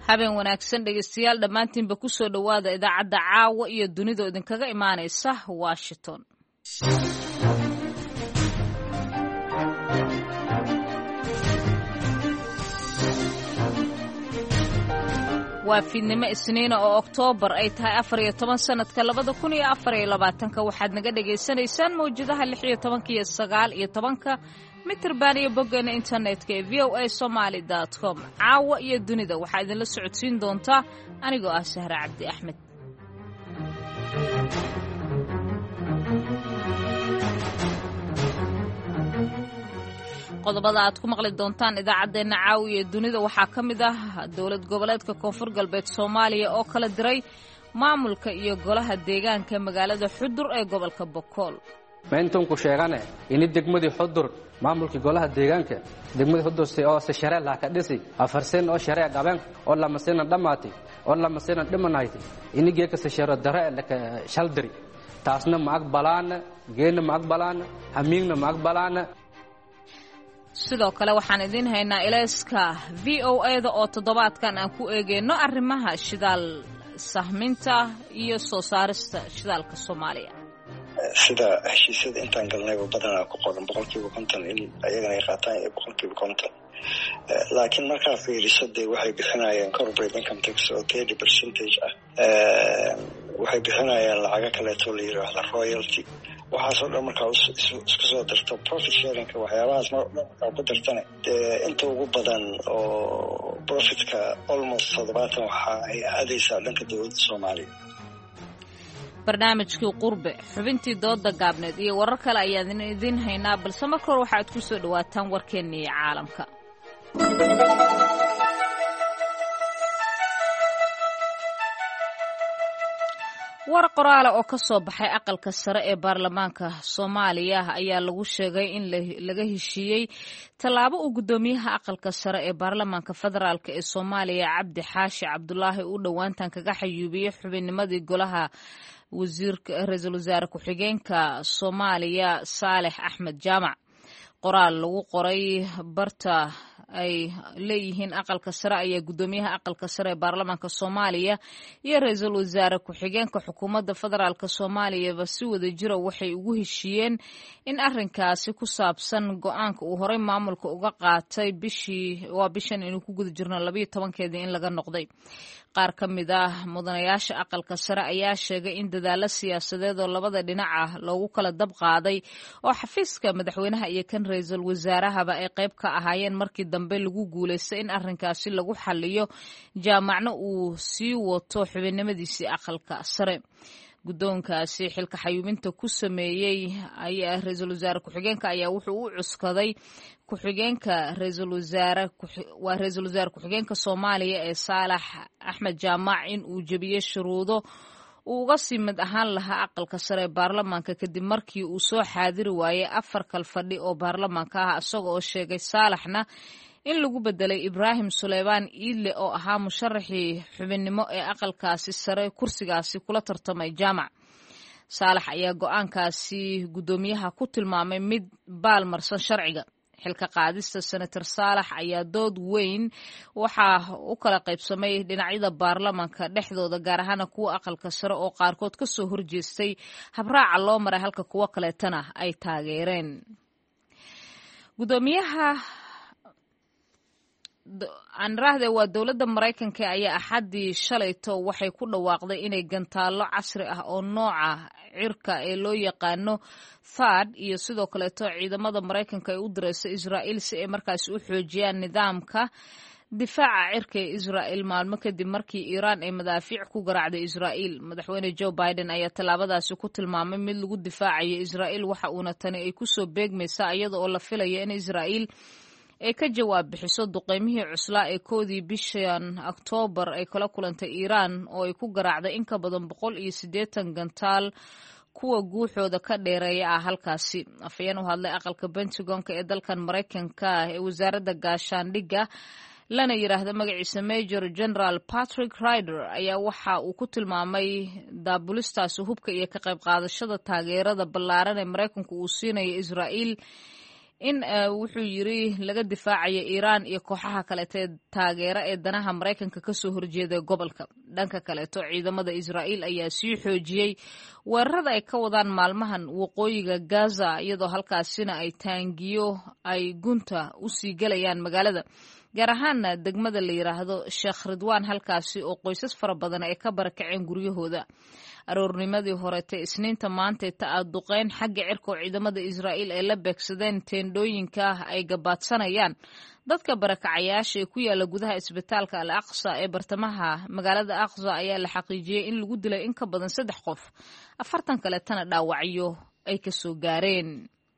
habeen wanaagsan dhegeystayaal dhammaantiinba ku soo dhowaada idaacadda caawa iyo dunida idinkaga imaanaysa Washington. waa fiidnimo isniina oo Oktoobar ay tahay 14 sanadka 2024 waxaad naga dhageysanaysaan mawjadaha 16 iyo 9 mitirban iyo boggeena internetka ee voasomali.com. caawa iyo dunida waxaa idinla socodsiin doontaa anigoo ah Sahra Cabdi Axmed. qodobada aad ku maqli doontaan idaacadeena caawiya dunida waxaa ka mid ah dowlad goboleedka Koonfur Galbeed Soomaaliya oo kala diray maamulka iyo golaha deegaanka magaalada Xudur ee gobolka Boqol. maantan ku sheegane in degmadii Xudur maamulka golaha deegaanka degmadii Xudur oo sharci la ka dhisay afarsan oo sharci gaban oo la masina dhamaatay oo la masina dhimanaaytay in geeka sharci dare la ka shaldiri taasna ma aqbalaan geena ma aqbalaan hamiigna ma aqbalaan. sidoo kale waxaan idin haynaa ilayska VOA-da oo toddobaadkan aan ku eegeyno arrimaha shidaal sahminta iyo soo saarista shidaalka Soomaaliya. sida heshiisyada intaan galnay badanaa ku qoran 50% in ayagana ay qaataan 50%. laakiin markaa fiirisadii waxay bixinayaan corporate income tax oo 30% ah. waxay bixinayaan lacago kale oo la yiraahdo royalty. waxaasoo dhan markaa isku soo darto profit sharing waxyaabahaas markaa ku dartana inta ugu badan oo profitka almost 70 waxa ay aadaysaa dhanka dowladda Soomaaliya. barnaamijkii qurbe xubintii dooda gaabneed iyo warar kale ayaan idin haynaa balse marka hore waxaad ku soo dhawaataan warkeennii caalamka. war qoraal oo ka soo baxay aqalka sare ee baarlamaanka Soomaaliya ayaa lagu sheegay in laga heshiiyey tallaabo uu gudoomiyaha aqalka sare ee baarlamaanka federaalka ee Soomaaliya Cabdi Xaashi Cabdullaahi uu dhawaantan kaga xayuubiyay xubinnimadii golaha ra'iisul wasaare ku-xigeenka Soomaaliya Saalex Axmed Jaamac. qoraal lagu qoray barta ay leeyihiin aqalka sare ayaa gudoomiyaha aqalka sare ee baarlamaanka Soomaaliya iyo ra'iisul wasaare ku-xigeenka xukuumadda federaalka Soomaaliya si wada jira waxay ugu heshiiyeen in arrinkaasi ku saabsan go'aanka uu horey maamulka uga qaatay bishan inuu ku guda jirno 12keedii in laga noqday. qaar ka mid ah mudanayaasha aqalka sare ayaa sheegay in dadaalo siyaasadeed oo labada dhinac ah loogu kala dab qaaday oo xafiiska madaxweynaha iyo kan ra'iisul wasaarahaba ay qayb ka ahaayeen markii dambe lagu guuleystay in arrinkaasi lagu xalliyo jaamacna uu sii wato xubinnimadiisii aqalka sare. guddoonkaasi xilka xayuubinta ku sameeyey ayaa ra'iisul wasaare ku-xigeenka ayaa wuxuu u cuskaday ku-xigeenka ra'iisul wasaare ku-xigeenka Soomaaliya ee Saalax Axmed Jaamac in uu jabiyay shuruudo uu uga sii mid ahaan lahaa aqalka sare ee baarlamaanka kadib markii uu soo xaadiri waayay 4 kal fadhi oo baarlamaanka ah isaga oo sheegay Saalaxna in lagu bedelay Ibraahim Suleymaan Iile oo ahaa musharaxii xubinnimo ee aqalkaasi sare kursigaasi kula tartamay Jaamac. Saalax ayaa go'aankaasi gudoomiyaha ku tilmaamay mid baalmarsan sharciga. xilka qaadista senator Saalax ayaa dood weyn waxa uu kala qaybsamay dhinacyada baarlamaanka dhexdooda gaar ahaan kuwa aqalka sare oo qaarkood ka soo horjeestay habraaca loo maray halka kuwa kaleetana ay taageereen. gudoomiyaha anraahde waa dowladda Mareykanka ayaa axadii shalayto waxay ku dhawaaqday inay gantaalo casri ah oo nooca cirka ee loo yaqaano THAAD iyo sidoo kaleeto ciidamada Mareykanka ay u dirayso Israa'iil si ay markaas u xoojiyaan nidaamka difaaca cirka ee Israa'iil maalmo kadib markii Iiraan ay madaafiic ku garaacday Israa'iil. madaxweyne Joe Biden ayaa tallaabadaasi ku tilmaamay mid lagu difaacayo Israa'iil waxa uuna tani ay ku soo beegmaysaa iyada oo la filayo in Israa'iil ay ka jawaab bixiso duqeymihii cuslaa ee 1 bishan Oktoobar ay kala kulantay Iiraan oo ay ku garaacday in ka badan 180 gantaal kuwa guuxooda ka dheereeya ah halkaasi. afayeen u hadlay aqalka Pentagonka ee dalkan Mareykanka ee wasaaradda gaashaandhigga lana yiraahdo magaciisa Major General Patrick Ryder ayaa waxa uu ku tilmaamay daabulistaasi hubka iyo ka qayb qaadashada taageerada ballaaran ee Mareykanku uu siinayo Israa'iil in wuxuu yiri laga difaacayo Iiraan iyo kooxaha kaleete taageera ee danaha Mareykanka ka soo horjeeda gobolka. Dhanka kaleeto ciidamada Israa'iil ayaa sii xoojiyay weerarada ay ka wadaan maalmahan waqooyiga Gaza iyadoo halkaasina ay taangiyo ay gunta u sii galayaan magaalada, gaar ahaan degmada la yiraahdo Sheekh Ridwaan, halkaasi oo qoysas fara badan ay ka barakaceen guryahooda. aroornimadii horeetay Isniinta maanta duqeyn xagga cirka oo ciidamada Israa'iil ay la beegsadeen teendooyinka ay gabaadsanayaan dadka barakacayaasha ee ku yaala gudaha isbitaalka Al-Aqsa ee bartamaha magaalada Aqsa ayaa la xaqiijiyay in lagu dilay in ka badan 3 qof, 40 kaleetana dhaawacyo ay ka soo gaareen.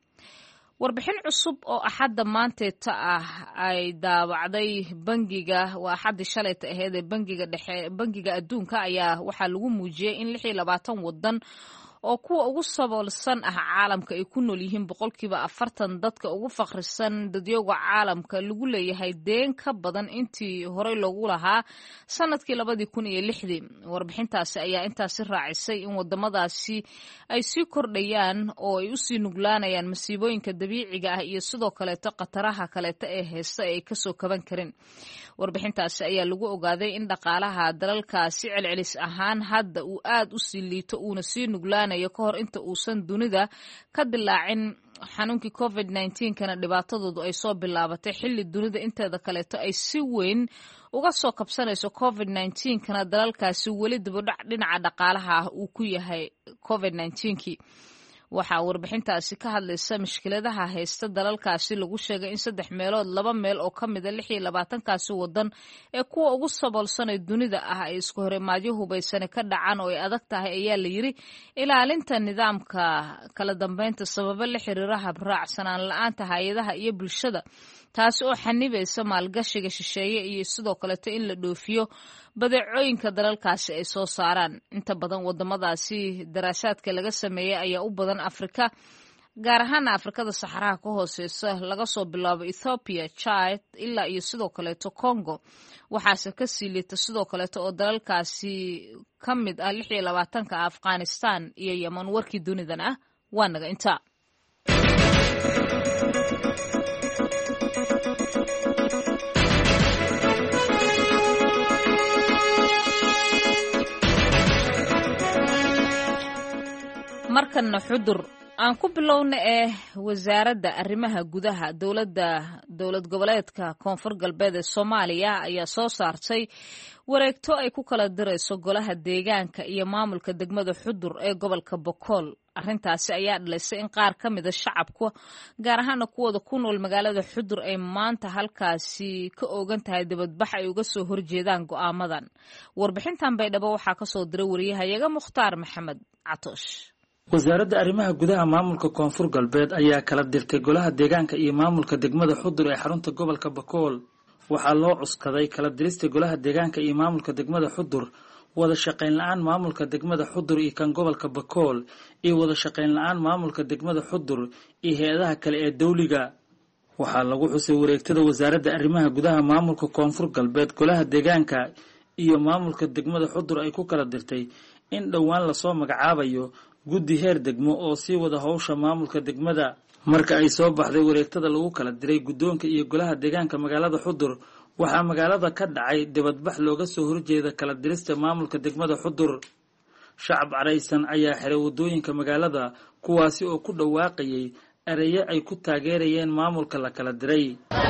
warbixin cusub oo axadda maanteeta ay daawacday bangiga waa axaddi shalayta ahayd ee bangiga adduunka ayaa waxaa lagu muujiyay in 26 wadan oo kuwa ugu saboolsan caalamka ay ku nool yihiin 40% dadka ugu faqrisan dadyoga caalamka lagu leeyahay deen ka badan intii horey loogu lahaa sanadkii 2006. warbixintaasi ayaa intaasi raacisay in wadamadaasi ay sii kordhayaan oo ay u sii nuglaanayaan masiibooyinka dabiiciga iyo sidoo kaleeto qataraha kaleeto ee heesta ay ka soo kaban karin. warbixintaasi ayaa lagu ogaaday in dhaqaalaha dalalkaasi celcelis ahaan hadda uu aad u sii liito uuna sii nuglaanayo ka hor inta uusan dunida ka dilaacin xanuunkii COVID-19 kana dhibaatadoodu ay soo bilaabatay xilli dunida inteeda kaleeto ay si weyn uga soo kabsanayso COVID-19 kana dalalkaasi weli dibadhac dhinaca dhaqaalaha uu ku yahay COVID-19kii. waxaa warbixintaasi ka hadlaysa mushkiladaha haysta dalalkaasi lagu sheegay in 3 meelood 2 meel oo ka mid ah 26kaasi wadan ee kuwa ugu saboolsan ee dunida ay isku horimaadyo hubaysan ka dhacaan oo ay adag tahay ayaa la yiri ilaalinta nidaamka kala dambeynta sababo la xiriira habraacsanaan la'aanta hay'adaha iyo bulshada, taasi oo xanibaysa maalgashiga shisheeye iyo sidoo kale in la dhoofiyo badeecooyinka dalalkaasi ay soo saaraan. inta badan wadamadaasi daraasaadka laga sameeyay ayaa u badan Afrika, gaar ahaan Afrikada saxaraha ka hooseysa laga soo bilaabo Ethiopia, Chad ilaa iyo sidoo kale Congo. waxaase ka sii liita sidoo kale oo dalalkaasi ka mid ah 26ka Afghanistan iyo Yemen. warkii dunidan waa naga inta. markana xudur aan ku bilowna wasaaradda arrimaha gudaha dowlad goboleedka Koonfur Galbeed ee Soomaaliya ayaa soo saartay wareegto ay ku kala dirayso golaha deegaanka iyo maamulka degmada Xudur ee gobolka Bokool. arrintaasi ayaa dhalisay in qaar ka mid ah shacabku, gaar ahaan kuwada ku nool magaalada Xudur, ay maanta halkaasi ka oogan tahay dibadbax ay uga soo horjeedaan go'aamadan. warbixintan baydhabo waxaa ka soo diray wariyahayaga Mukhtaar Maxamed Catoosh. wasaaradda arrimaha gudaha maamulka Koonfur Galbeed ayaa kala dirtay golaha deegaanka iyo maamulka degmada Xudur ee xarunta gobolka Bokool. waxaa loo cuskaday kala dirista golaha deegaanka iyo maamulka degmada Xudur wada shaqayn la'aan maamulka degmada Xudur iyo kan gobolka Bokool, iyo wada shaqayn la'aan maamulka degmada Xudur iyo hay'adaha kale ee dawliga. waxaa lagu xusay wareegtada wasaaradda arrimaha gudaha maamulka Koonfur Galbeed golaha deegaanka iyo maamulka degmada Xudur ay ku kala dirtay in dhowaan la soo magacaabayo guddi heer degmo oo sii wada hawsha maamulka degmada. marka ay soo baxday wareegtada lagu kala diray guddoonka iyo golaha deegaanka magaalada Xudur, waxaa magaalada ka dhacay dibadbax looga soo horjeeda kala dirista maamulka degmada Xudur. shacab caraysan ayaa xiray wadooyinka magaalada, kuwaasi oo ku dhawaaqayay erayo ay ku taageerayeen maamulka la kala diray.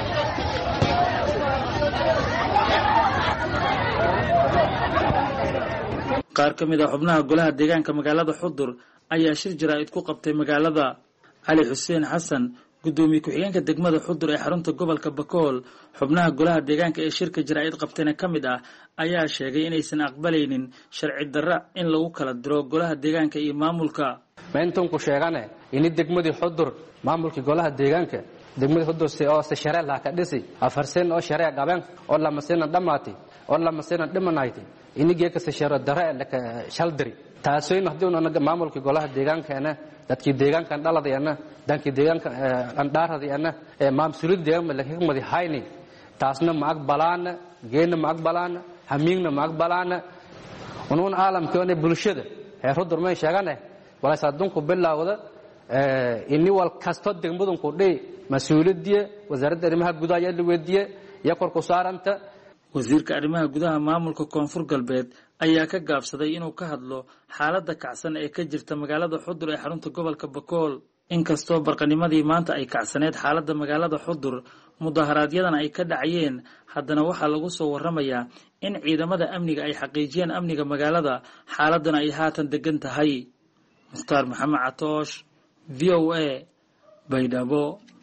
qaar ka mid ah xubnaha golaha deegaanka magaalada Xudur ayaa shir jaraa'id ku qabtay magaalada. Cali Xuseen Xasan, gudoomiye ku-xigeenka degmada Xudur ee xarunta gobolka Bokool, xubnaha golaha deegaanka ee shirka jaraa'id qabtayna ka mid ah, ayaa sheegay inaysan aqbalaynin sharci darro in lagu kala diro golaha deegaanka iyo maamulka. mayntan ku sheegane in degmadii Xudur maamulkii golaha deegaanka degmadii Xudur oo sharci la ka dhisay 4 oo sharci gaban oo la masina dhamaatay oo la masina dhimanaaytay inigee ka sharci darro la ka shaldiri taasoo hadii maamulkii golaha deegaanka dadkii deegaankan dhaladayna dankii deegaanka andhaaradiina maamsulidda ma la xigmadi hayni taasna ma aqbalaana geena ma aqbalaana hamiigna ma aqbalaana unuun caalamkeena bulshada Xudur ma sheegane walaas adduunku bilaawda ini wal kasto degmadan ku dhey mas'uuliyadda wasaaradda arrimaha gudaha ayaa la weydiiyay iyo kor ku saaranta wasiirka arrimaha gudaha maamulka koonfur galbeed ayaa ka gaabsaday inuu ka hadlo xaaladda kacsan ee ka jirta magaalada Xudur ee xarunta gobolka Bakool inkastoo barqanimadii maanta ay kacsaneed xaaladda magaalada Xudur mudaharaadyadana ay ka dhacayeen haddana waxaa lagu soo waramayaa in ciidamada amniga ay xaqiijiyeen amniga magaalada xaaladana ay haatan degan tahay Mukhtaar Maxamed Catoosh VOA Baydhabo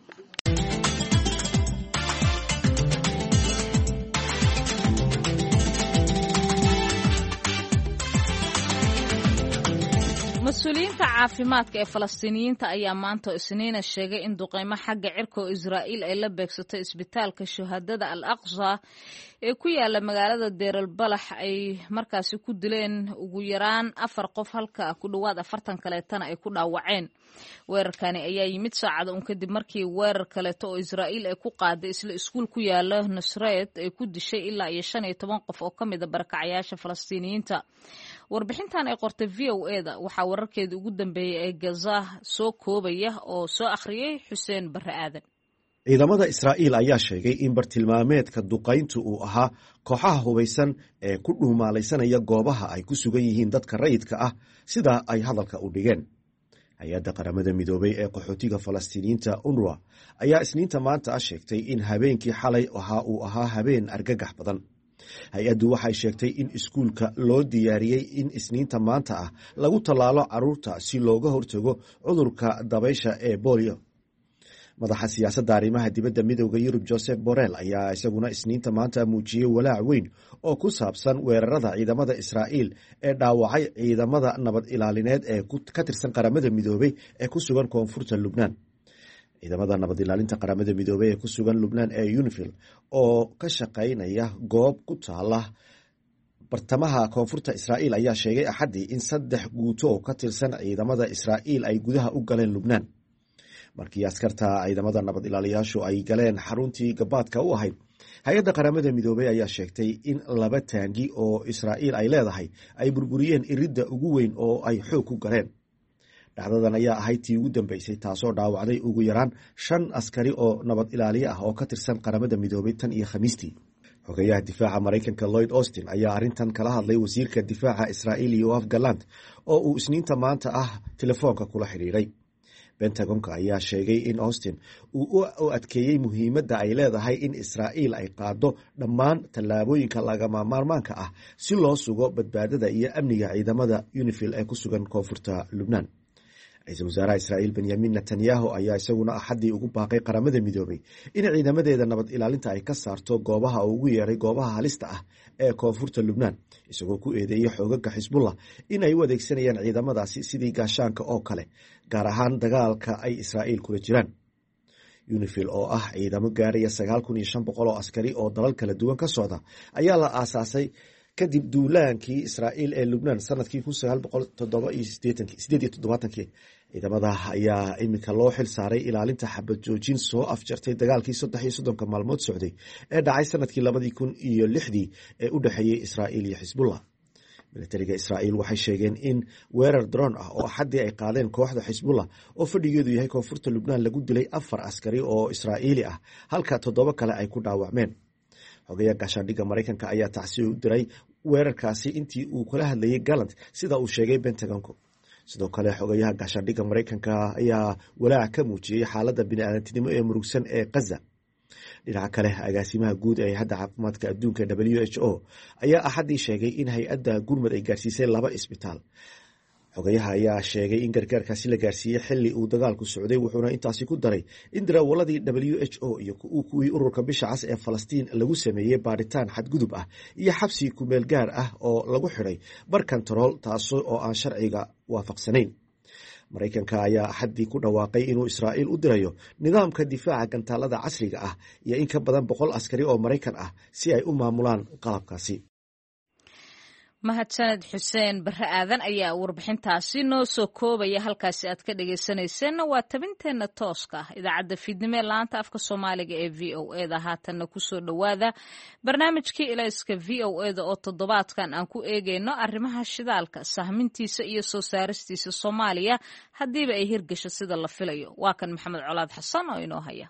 mas-uuliyiinta caafimaadka ee Falastiiniyiinta ayaa maanta Isniina sheegay in duqeymo xagga cirka oo Israa'iil ay la beegsatay isbitaalka Shuhadada Al-Aqsa ee ku yaala magaalada Deir al-Balax ay markaasi ku dileen ugu yaraan 4 qof halka ku dhawaad 40 kaleetana ay ku dhaawaceen. Weerarkani ayaa yimid saacado kadib markii weerar kaleeto oo Israa'iil ay ku qaaday isla iskuul ku yaala Nusayrat ay ku dishay ilaa 15 qof oo kamid ah barakacayaasha Falastiiniyiinta. warbixintan ay qortay VOA-da waxaa wararkeedii ugu dambeeyay ee Gaza soo koobaya oo soo akhriyay Xuseen Barre Aadan. ciidamada Israa'iil ayaa sheegay in bartilmaameedka duqayntu uu ahaa kooxaha hubaysan ee ku dhuumaalaysanaya goobaha ay ku sugan yihiin dadka rayidka ah sida ay hadalka u dhigeen. hay-adda qaramada midoobay ee qaxootiga Falastiiniyiinta UNRWA ayaa Isniinta maanta sheegtay in habeenkii xalay uu ahaa habeen argagax badan. hay-addu waxay sheegtay in iskuulka loo diyaariyey in Isniinta maanta lagu tallaalo carruurta si looga hortago cudurka dabaysha ee bolio. madaxa siyaasadda arrimaha dibadda midowda Yurub Joseph Borrell ayaa isaguna Isniinta maanta muujiyey walaac weyn oo ku saabsan weerarada ciidamada Israa'iil ee dhaawacay ciidamada nabad ilaalineed ee ka tirsan qaramada midoobay ee ku sugan koonfurta Lubnaan. ciidamada nabad ilaalinta qaramada midoobay ee ku sugan Lubnaan ee UNIFIL oo ka shaqaynaya goob ku taala bartamaha koonfurta Israa'iil ayaa sheegay Axaddii in 3 guuto oo ka tirsan ciidamada Israa'iil ay gudaha u galeen Lubnaan. markii askarta ciidamada nabad ilaaliyaashu ay galeen xaruntii gabaadka u ahayd, hay-adda qaramada midoobay ayaa sheegtay in 2 taangi oo Israa'iil ay leedahay ay burburiyeen iridda ugu weyn oo ay xoog ku galeen. dhacdadan ayaa ahayd tii ugu dambeysay taasoo dhaawacday ugu yaraan 5 askari oo nabad ilaaliye ah oo ka tirsan qaramada midoobay tan iyo Khamiistii. xogayaha difaaca Mareykanka Lloyd Austin ayaa arrintan kala hadlay wasiirka difaaca Israa'iil Yoav Gallant oo uu Isniinta maanta telefoonka kula xiriiray. Pentagonka ayaa sheegay in Austin uu u adkeeyey muhiimadda ay leedahay in Israa'iil ay qaado dhammaan tallaabooyinka lagama maarmaanka ah si loo sugo badbaadada iyo amniga ciidamada UNIFIL ee ku sugan koonfurta Lubnaan. ra-iisul wasaaraha Israa'iil Benyamin Netanyahu ayaa isaguna Axaddii ugu baaqay qaramada midoobay in ciidamadeeda nabad ilaalinta ay ka saarto goobaha ugu yeeray goobaha halista ah ee koonfurta Lubnaan, isagoo ku eedeeyay xoogaga Xisbullah in ay u adeegsanayaan ciidamadaasi sidii gaashaanka oo kale, gaar ahaan dagaalka ay Israa'iil kula jiraan. UNIFIL oo ciidamo gaaraya 9,500 oo askari oo dalal kala duwan ka socda ayaa la aasaasay kadib duulaankii Israa'iil ee Lubnaan sanadkii 1987. ciidamada ayaa iminka loo xil saaray ilaalinta xabad joojin soo afjartay dagaalkii 33 maalmood socday ee dhacay sanadkii 2006 ee u dhexeeyay Israa'iil iyo Xisbullah. militariga Israa'iil waxay sheegeen in weerar drone oo Axaddii ay qaadeen kooxda Xisbullah oo fadhigeedu yahay koonfurta Lubnaan lagu dilay 4 askari oo Israa'iili ah halka 7 kale ay ku dhaawacmeen. xogayaha gaashaandhigga Mareykanka ayaa tacsiyo u diray weerarkaasi intii uu kala hadlayay Gallant sida uu sheegay Pentagonku. sidoo kale xogayaha gaashaandhigga Mareykanka ayaa walaac ka muujiyey xaaladda bini'aadantinimo ee murugsan ee Gaza. dhinaca kale, agaasimaha guud ee hay'adda caafimaadka adduunka WHO ayaa Axaddii sheegay in hay-adda gurmad ay gaarsiisay 2 isbitaal. xogayaha ayaa sheegay in gargaarkaasi la gaarsiiyey xilli uu dagaalku socday, wuxuuna intaasi ku daray in daraawaladii WHO iyo kuwii ururka Bisha Cas ee Falastiin lagu sameeyey baaritaan xadgudub ah iyo xabsi kumeel gaar ah oo lagu xidhay bar kantarool taasoo oo aan sharciga waafaqsanayn. Mareykanka ayaa Axaddii ku dhawaaqay inuu Israa'iil u dirayo nidaamka difaaca gantaalada casriga ah iyo in ka badan 100 askari oo Mareykan ah si ay u maamulaan qalabkaasi. mahadsaned xuseen barre aadan ayaa warbixintaasi noo soo koobaya. halkaasi aad ka dhegaysanayseena waa tabinteenna tooska ah idaacadda fiidnimo ee laanta afka soomaaliga ee VOA da. haatanna kusoo dhowaada barnaamijkii ilayska VOA da oo toddobaadkan aan ku eegayno arrimaha shidaalka, sahmintiisa iyo soo saaristiisa Soomaaliya haddiiba ay hirgasho sida la filayo. waa kan Maxamed Colaad Xasan oo inoo haya.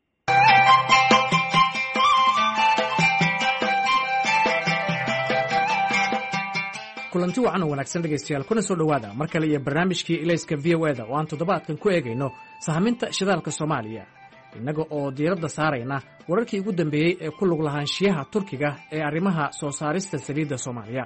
kulanti wacan oo wanaagsan dhegaystayaal, kuna soo dhowaada mar kale iyo barnaamijkii ilayska VOA da oo aan toddobaadkan ku eegayno sahminta shidaalka Soomaaliya, innaga oo diiradda saarayna wararkii ugu dambeeyey ee ku lug lahaanshiyaha Turkiga ee arrimaha soo saarista saliidda Soomaaliya.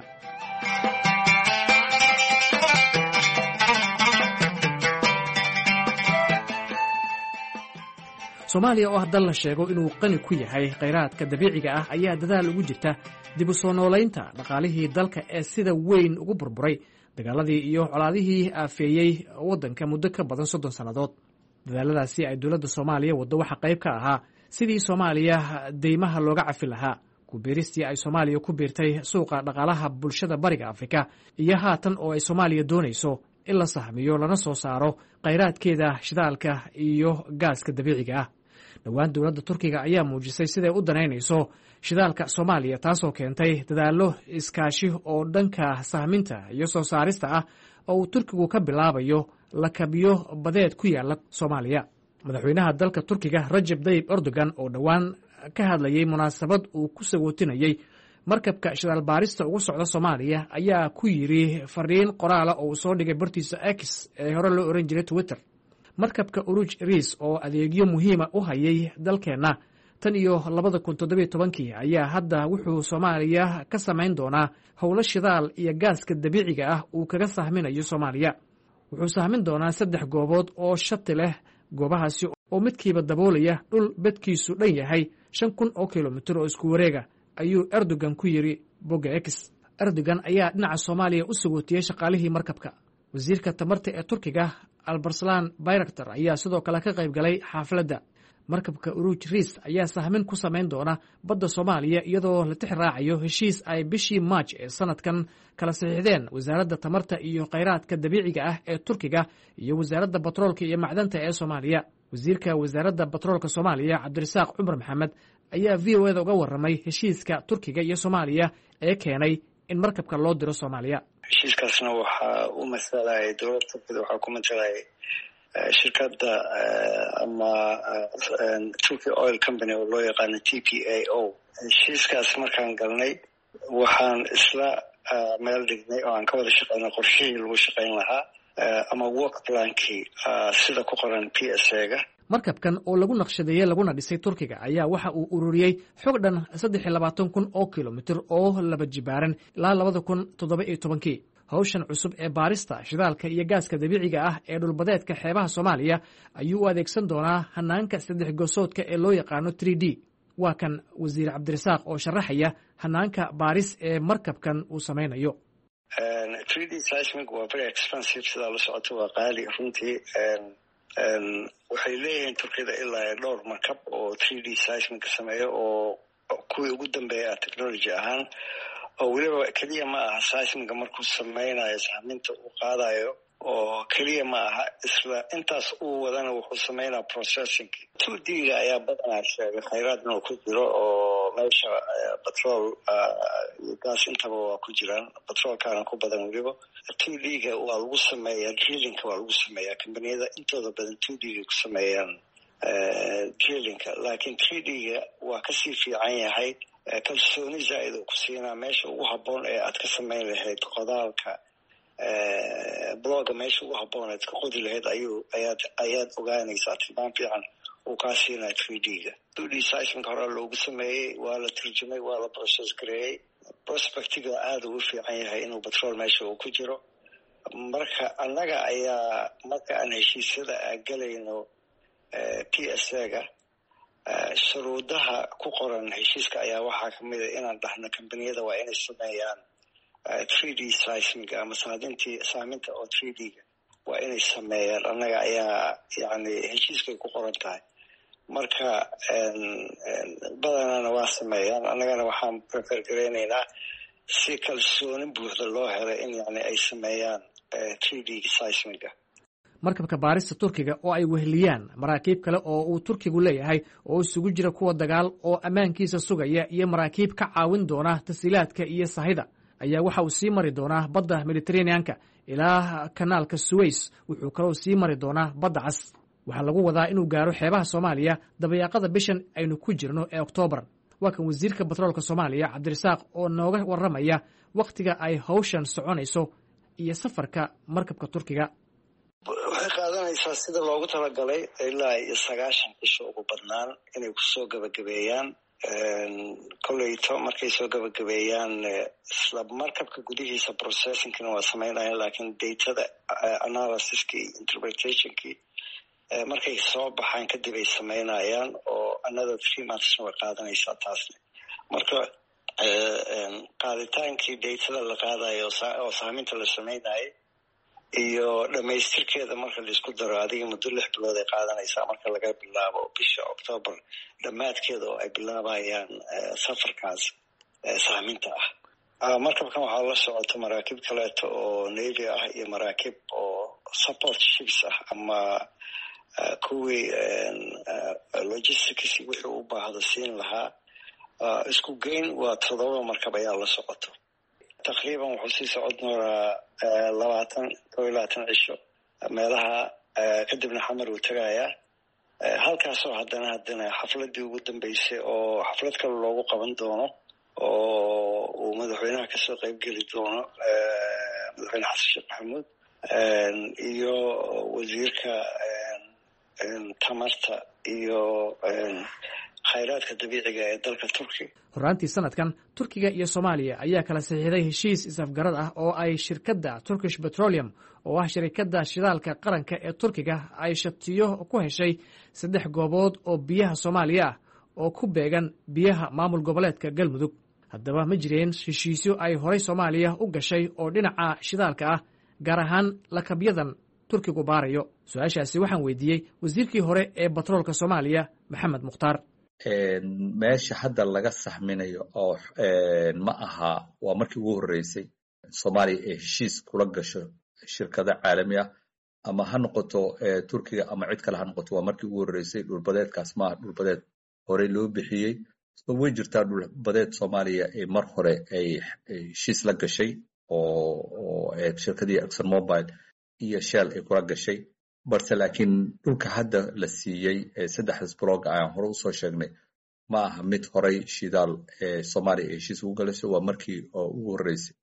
Soomaaliya oo hadda la sheego inuu qani ku yahay kheyraadka dabiiciga ah ayaa dadaal ugu jirta dib u soo noolaynta dhaqaalihii dalka ee sida weyn ugu burburay dagaaladii iyo colaadihii aafeeyey waddanka muddo ka badan 30 sannadood. dadaaladaasi ay dowladda Soomaaliya waddo waxa qayb ka ahaa sidii Soomaaliya deymaha looga cafi lahaa, ku biiristii ay Soomaaliya ku biirtay suuqa dhaqaalaha bulshada Bariga Afrika, iyo haatan oo ay Soomaaliya doonayso in la sahmiyo lana soo saaro kheyraadkeeda shidaalka iyo gaaska dabiiciga ah. dhowaan dowladda Turkiga ayaa muujisay siday u danaynayso shidaalka Soomaaliya, taasoo keentay dadaallo iskaashi oo dhanka sahminta iyo soo saarista ah oo uu Turkigu ka bilaabayo lakabyo badeed ku yaala Soomaaliya. madaxweynaha dalka Turkiga Recep Tayyip Erdogan oo dhowaan ka hadlayay munaasabad uu ku sagootinayay markabka shidaal baarista ugu socda Soomaaliya ayaa ku yiri fariin qoraala oo soo dhigay bartiisa X ee hore loo oran jiray Twitter. markabka Uruj Reis oo adeegyo muhiima u hayay dalkeena tan iyo 2017 ayaa hadda wuxuu Soomaaliya ka samayn doonaa howlo shidaal iyo gaaska dabiiciga ah uu kaga sahminayo Soomaaliya. wuxuu sahmin doonaa 3 goobood oo shati leh, goobahaasi oo midkiiba daboolaya dhul bedkiisu dhan yahay 5,000 oo kilomitir oo isku wareega, ayuu Erdogan ku yiri bogga X. Erdogan ayaa dhinaca Soomaaliya u sagootiyay shaqaalihii markabka. wasiirka tamarta ee Turkiga Albarslan Bayraktar ayaa sidoo kale ka qayb galay xafladda. markabka Uruj Reis ayaa sahmin ku samayn doona badda Soomaaliya iyadoo la tixraacayo heshiis ay bishii March ee sanadkan kala saxiixdeen wasaaradda tamarta iyo kheyraadka dabiiciga ah ee Turkiga iyo wasaaradda batroolka iyo macdanta ee Soomaaliya. wasiirka wasaaradda batroolka Soomaaliya Cabdirasaaq Cumar Maxamed ayaa VOA da uga warramay heshiiska Turkiga iyo Soomaaliya ee keenay in markabka loo diro Soomaaliya. heshiiskaasna waxaa u masalay dowladda Turkiga, waxaa ku masalay shirkadda ama Turkey Oil Company oo loo yaqaano TPAO. heshiiskaas markaan galnay waxaan isla meel dhignay oo aan ka wada shaqeynay qorshihii lagu shaqeyn lahaa ama work plankii sida ku qoran PSA-ga. markabkan oo lagu naqshadeeyey laguna dhisay Turkiga ayaa waxa uu ururiyey xog dhan 23,000 oo kilomitir oo laba jibaaran ilaa 2017. hawshan cusub ee baarista shidaalka iyo gaaska dabiiciga ah ee dhulbadeedka xeebaha Soomaaliya ayuu u adeegsan doonaa hanaanka 3 goosoodka ee loo yaqaano 3D. waa kan wasiir Cabdirasaaq oo sharaxaya hanaanka baaris ee markabkan uu samaynayo. 3D seismic waa very expensive, sida la socoto waa qaali runtii. waxay leeyihiin Turkida ilaa dhowr markab oo 3D seismic sameeyo oo kuwii ugu dambeeya technology ahaan, oo weliba keliya ma aha seismiga markuu sameynayo sahminta uu qaadayo oo keliya ma aha, isla intaas uu wadana wuxuu sameynaa processing. 2D-ga ayaa badanaa sheegay kheyraad inuu ku jiro oo meesha batrool iyo gaas intaba waa ku jiraan, batroolkaana ku badan weliba. 2D-ga waa lagu sameeyaa drillingka, waa lagu sameeyaa kambaniyada intooda badan 2D-ga ku sameeyaan drillingka, laakiin 3D-ga waa kasii fiican yahay. kalsooni zaaid uu ku siinaa meesha ugu habboon ee aad ka samayn lahayd qodaalka blogga, meesha ugu habboon aad ka qodi lahayd ayaad ogaanaysaa. tilmaam fiican uu kaa siinaa 3D-ga. 2D seismic hore loogu sameeyey, waa la turjumay, waa la process gareeyey. prospectiga aada uu fiican yahay inuu batrool meesha uu ku jiro. marka annaga ayaa marka aan heshiisyada galayno PSA-ga shuruudaha ku qoran heshiiska ayaa waxaa kamid a inaan dhahno kambaniyada waa inay sameeyaan 3D seismic ama sahminta oo 3D-ga waa inay sameeyaan. annaga ayaa yani heshiiskay ku qoran tahay, marka badanana waa sameeyaan. annagana waxaan prefer gareynaynaa si kalsooni buuxda loo helay in yani ay sameeyaan 3D seismiga. markabka baarista turkiga oo ay weheliyaan maraakiib kale oo uu turkigu leeyahay oo isugu jira kuwa dagaal oo ammaankiisa sugaya iyo maraakiib ka caawin doona tasiilaadka iyo sahayda ayaa waxa uu sii mari doonaa badda mediterraneanka ilaa kanaalka Suez. wuxuu kaloo sii mari doonaa badda cas. waxaa lagu wadaa inuu gaaro xeebaha Soomaaliya dabayaaqada bishan aynu ku jirno ee Oktoobar. waa kan wasiirka batroolka Soomaaliya Cabdirasaaq oo nooga waramaya waqtiga ay hawshan soconayso iyo safarka markabka turkiga. waxay qaadanaysaa sida loogu talagalay ilaa 90 cisho ugu badnaan inay kusoo gabagabeeyaan. koleyto markay soo gabagabeeyaan isla markabka gudihiisa processingkina waa samaynayaan, laakiin datada analysiskii interpretationkii markay soo baxaan kadib ay samaynayaan oo another 3 months way qaadanaysaa taasna. marka qaaditaankii datada la qaadayo oo saaminta la samaynayo iyo dhamaystirkeeda marka la isku daro adiga muddo 6 bilood ay qaadanaysaa marka laga bilaabo bisha October dhammaadkeeda oo ay bilaabayaan safarkaas saaminta ah. markabkan waxaa la socota maraakiib kaleeto oo navy ah iyo maraakiib oo support ships ah ama kuwii logistics wixii u baahdo siin lahaa. isku geyn waa 7 markab ayaa la socoto. taqriiban wuxuu sii socon doonaa 20 cisho meelaha, kadibna xamar uu tagayaa. halkaasoo haddana xafladii ugu dambeysay oo xaflad kale loogu qaban doono oo uu madaxweynaha kasoo qayb geli doono madaxweyne xasan sheekh maxamuud iyo wasiirka tamarta iyo khayraadka dabiiciga ee dalka Turkiga. horaantii sanadkan Turkiga iyo Soomaaliya ayaa kala saxiixday heshiis isafgarad ah oo ay shirkadda Turkish Petroleum oo ah shirkadda shidaalka qaranka ee Turkiga ay shatiyo ku heshay 3 goobood oo biyaha Soomaaliya ah oo ku beegan biyaha maamul goboleedka Galmudug. haddaba ma jireen heshiisyo ay horay Soomaaliya u gashay oo dhinaca shidaalka ah gaar ahaan lakabyadan Turkigu baarayo? su-aashaasi waxaan weydiiyey wasiirkii hore ee batroolka Soomaaliya Maxamed Mukhtaar. meesha hadda laga saxminayo oo ma aha waa markii ugu horeysay Soomaaliya ee heshiis kula gasho shirkado caalami ah ama ha noqoto Turkiga ama cid kale ha noqoto. waa markii ugu horeysay. dhulbadeedkaas ma dhulbadeed hore loo bixiyey. way jirtaa dhulbadeed Soomaaliya ee mar hore ay heshiis la gashay oo shirkadii ExxonMobil iyo Shell ay kula gashay, balse laakiin dhulka hadda la siiyey 3 blog aan hore u soo sheegnay ma aha mid horay shidaal Soomaaliya ay heshiis ugu galayso. waa markii ugu horeysay.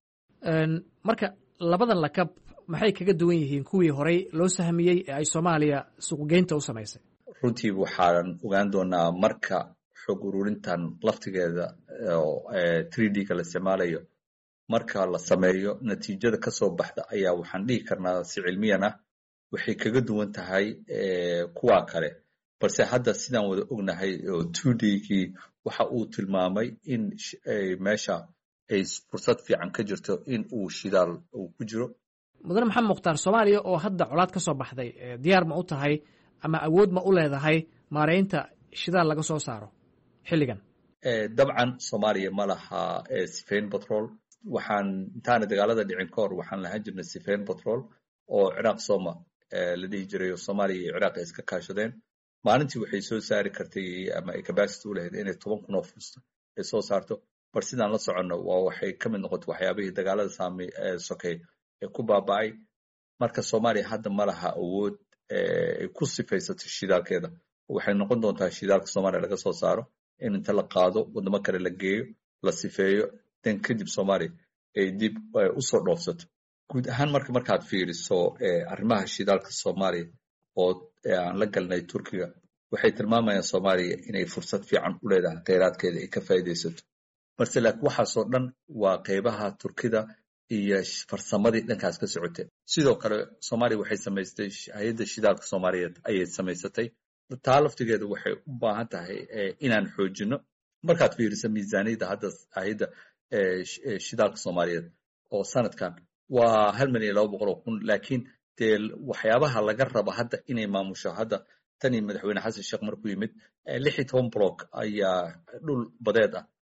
marka labadan lakab maxay kaga duwan yihiin kuwii horay loo sahmiyey ee ay Soomaaliya suuqgeynta u samaysay? runtii waxaan ogaan doonaa marka xog ururintan laftigeeda oo 3D-ga la isticmaalayo marka la sameeyo natiijada ka soo baxda ayaa waxaan dhihi karnaa si cilmiyan ah waxay kaga duwan tahay kuwa kale. balse hadda sidaan wada ognahay oo 2D-gii waxa uu tilmaamay in meesha ay fursad fiican ka jirto in uu shidaal uu ku jiro. mudane Maxamed Mukhtaar, Soomaaliya oo hadda colaad ka soo baxday diyaar ma u tahay ama awood ma u leedahay maareynta shidaal laga soo saaro xilligan? dabcan Soomaaliya ma laha sifeyn petrol. waxaan intaana dagaalada dhicin ka hor waxaan lahaan jirnay sifeyn petrol oo Ciraaq Sooma la dhihi jiray oo Soomaaliya iyo Ciraaq iska kaashadeen. maalintii waxay soo saari kartay ama ay capacity u lahayd inay 10,000 oo fusto ay soo saarto. bal sidaan la soconno waa waxay ka mid noqotay waxyaabihii dagaalada sokay ee ku baaba'ay. marka Soomaaliya hadda ma laha awood ay ku sifaysato shidaalkeeda. waxay noqon doontaa shidaalka Soomaaliya laga soo saaro in inta la qaado wadamo kale la geeyo la sifeeyo dan kadib Soomaaliya ay dib u soo dhoofsato. guud ahaan markaad fiiriso arrimaha shidaalka Soomaaliya oo aan la galnay Turkiga waxay tilmaamayaan Soomaaliya inay fursad fiican u leedahay kheyraadkeeda ay ka faa'iideysato. balse laakiin waxaasoo dhan waa qeybaha Turkida iyo farsamadii dhankaas ka socotay. sidoo kale Soomaaliya waxay samaystay hay'adda shidaalka Soomaaliyeed ayay samaysatay. taa laftigeeda waxay u baahan tahay inaan xoojino. markaad fiiriso miisaaniyadda hadda hay'adda shidaalka Soomaaliyeed oo sanadkan waa 1,200,000 laakiin dee waxyaabaha laga raba hadda inay maamusho hadda tani madaxweyne xasan sheekh markuu yimid 16 block ayaa dhul badeed ah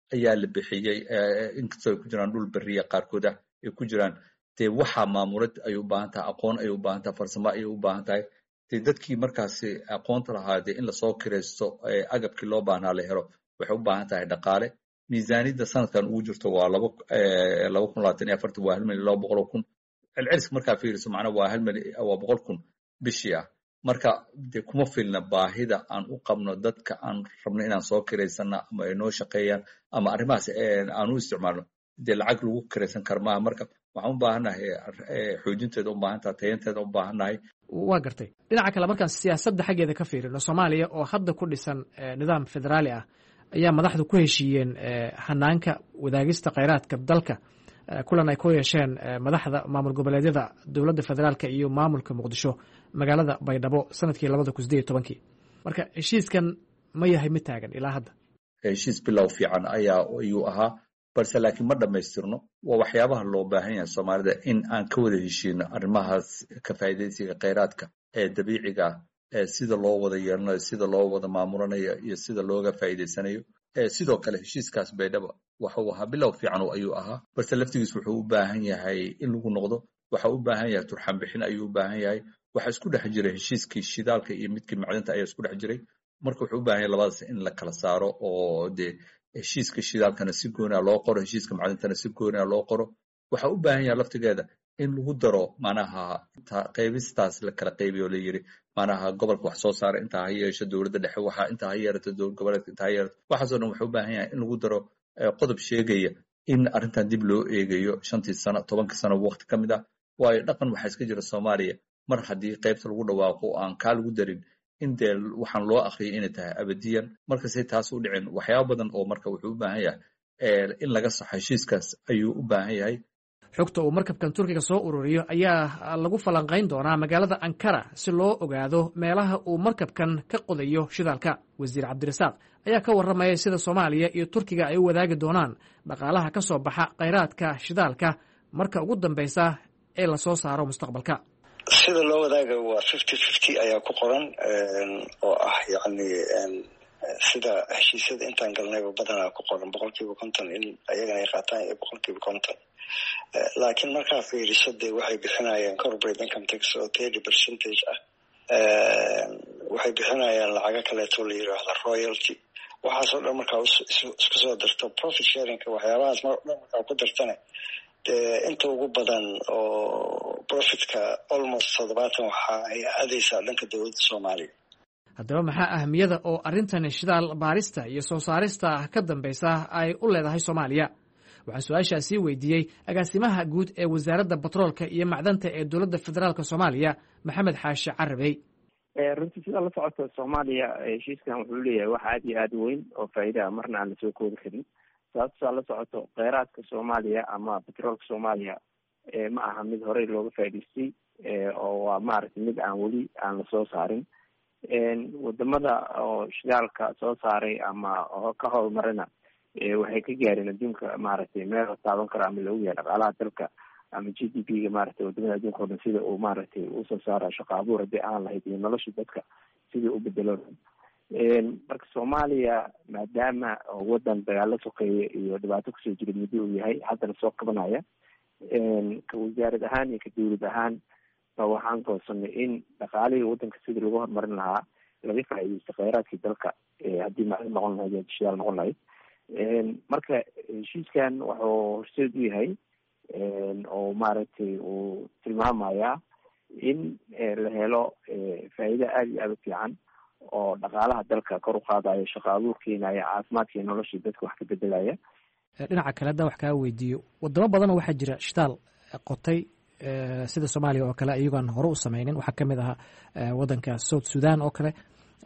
ayaa la bixiyey inkastoo ay ku jiraan dhul beriya qaarkood ah ay ku jiraan dee waxaa maamulad ay u baahan tahay aqoon ay u baahan tahay farsamo ay u baahan tahay dee dadkii markaasi aqoonta lahaa dee in lasoo kiraysto agabkii loo baahnaa la helo waxay u baahan tahay dhaqaale miisaaniyadda sanadkan ugu jirto waa 2024 waa 1,200,000 celceliska markaa fiiriso macnaa waa 1,100,000 bishii ah marka dee kuma filna baahida aan u qabno dadka aan rabno inaan soo kiraysana ama ay noo shaqeeyaan ama arrimahaas aan u isticmaalno dee lacag lagu kiraysan kar maaha marka waxaan u baahannahay xoojinteeda u baahan tahay tayanteeda u baahannahay waa gartay dhinaca kale markaan siyaasadda xaggeeda ka fiirino soomaaliya oo hadda ku dhisan nidaam federaali ah ayaa madaxdu ku heshiiyeen hanaanka wadaagista kheyraadka dalka kulan ay ku yeesheen madaxda maamul goboleedyada dowladda federaalka iyo maamulka muqdisho magaalada baydhabo sanadkii 2018 marka heshiiskan ma yahay mid taagan ilaa hadda heshiis bilow fiican ayuu ahaa balse laakiin ma dhammaystirno waa waxyaabaha loo baahan yahay soomaalida in aan ka wada heshiino arrimahaas ka faa'iidaysiga kheyraadka ee dabiiciga sida loo wada yeelanayo sida loo wada maamulanayo iyo sida looga faa'iidaysanayo sidoo kale heshiiskaas baydhabo waxuu ahaa bilow fiican ayuu ahaa balse laftigiis wuxuu u baahan yahay in lagu noqdo waxa u baahan yahay turxan bixin ayuu u baahan yahay waxa isku dhex jiray heshiiskii shidaalka iyo midkii macdanta ayaa isku dhex jiray marka wuxuu u baahan yahay labadaas in la kala saaro oo dee heshiiska shidaalkana si gooniya loo qoro heshiiska macdantana si gooniya loo qoro waxa u baahan yahay laftigeeda in lagu daro macnaha qaybistaas la kala qaybiyo la yiri macnaha gobolka wax soo saara inta ha yeesho dowladda dhexe waxa inta ha yeerato dowlad goboleedka inta ha yeerato waxaasoo dhan wuxuu u baahan yahay in lagu daro qodob sheegaya in arrintan dib loo eegayo 5 sano 10 sano waqti ka mid ah waayo dhaqan waxaa iska jira Soomaaliya mar haddii qaybta lagu dhawaaqo aan kaa lagu darin in dee waxaan loo akhriyay inay tahay abadiyan markasay taas u dhicin waxyaabo badan oo marka wuxuu u baahan yahay in laga saxo heshiiskaas ayuu u baahan yahay xogta uu markabkan turkiga soo ururiyo ayaa lagu falanqayn doonaa magaalada ankara si loo ogaado meelaha uu markabkan ka qodayo shidaalka wasiir cabdirasaaq ayaa ka warramaya sida soomaaliya iyo turkiga ay u wadaagi doonaan dhaqaalaha ka soo baxa kheyraadka shidaalka marka ugu dambaysa ee la soo saaro mustaqbalka sida loo wadaaga waa 50-50 ayaa ku qoran oo ah yacni sida heshiisyada intaan galnayba badanaa ku qoran 50% in ayagana ay qaataan iyo 50%. laakiin markaa fiiriso dee waxay bixinayaan corporate income tax oo 30% ah waxay bixinayaan lacago kaleeto la yiraahdo royalty waxaasoo dhan markaa isku soo darto profit sharingka waxyaabahaas markaa ku dartana inta ugu badan oo profitka almost 70 waxa ay aadaysaa dhanka dowladda Soomaaliya. haddaba maxaa ahmiyada oo arrintan shidaal baarista iyo soo saarista ka dambaysa ay u leedahay Soomaaliya waxaan su-aashaasi weydiiyey agaasimaha guud ee wasaaradda batroolka iyo macdanta ee dowladda federaalka Soomaaliya Maxamed Xaashi Carabey. runtii sida la socota Soomaaliya heshiiskan wuxuu leeyahay wax aad iyo aad weyn oo faa'iido ah marna aan la soo koobi karin sababtoo la socoto kheyraadka Soomaaliya ama batroolka Soomaaliya ma aha mid horey looga faa'iidaystay oo waa maaragtay mid aan weli aan la soo saarin wadamada oo shidaalka soo saaray ama ka howlmarina waxay ka gaareen adduunka maaragtay meel la taaban karo ama lagu yahay dhaqaalaha dalka ama GDP-ga maaragtay wadamada adduunka oo dhan sida uu maaragtay u soo saara shaqo abuur haddii aan lahayd iyo nolosha dadka sidii u bedelo marka Soomaaliya maadaama wadan dagaalo sokeeye iyo dhibaato kusoo jira muddo uu yahay haddana soo qabanaya ka wasaarad ahaan iyo ka dowlad ahaan waxaan goosanay in dhaqaalihii wadanka sidii lagu horumarin lahaa laga faa'iidaysto kheyraadkii dalka haddii macdan noqon lahayd shidaal noqon lahayd marka heshiiskan wuxuu horseed u yahay oo maaragtay uu tilmaamayaa in la helo faa'iido aad iyo aad u fiican oo dhaqaalaha dalka kor u qaadayo shaqo abuur keenaya caafimaadka iyo noloshii dadka wax ka bedelaya dhinaca kale hadda wax kaa weydiiyo wadamo badan oo waxaa jira shidaal qotay sida Soomaaliya oo kale iyagoon hore u sameynin waxaa kamid ahaa wadanka South Sudan oo kale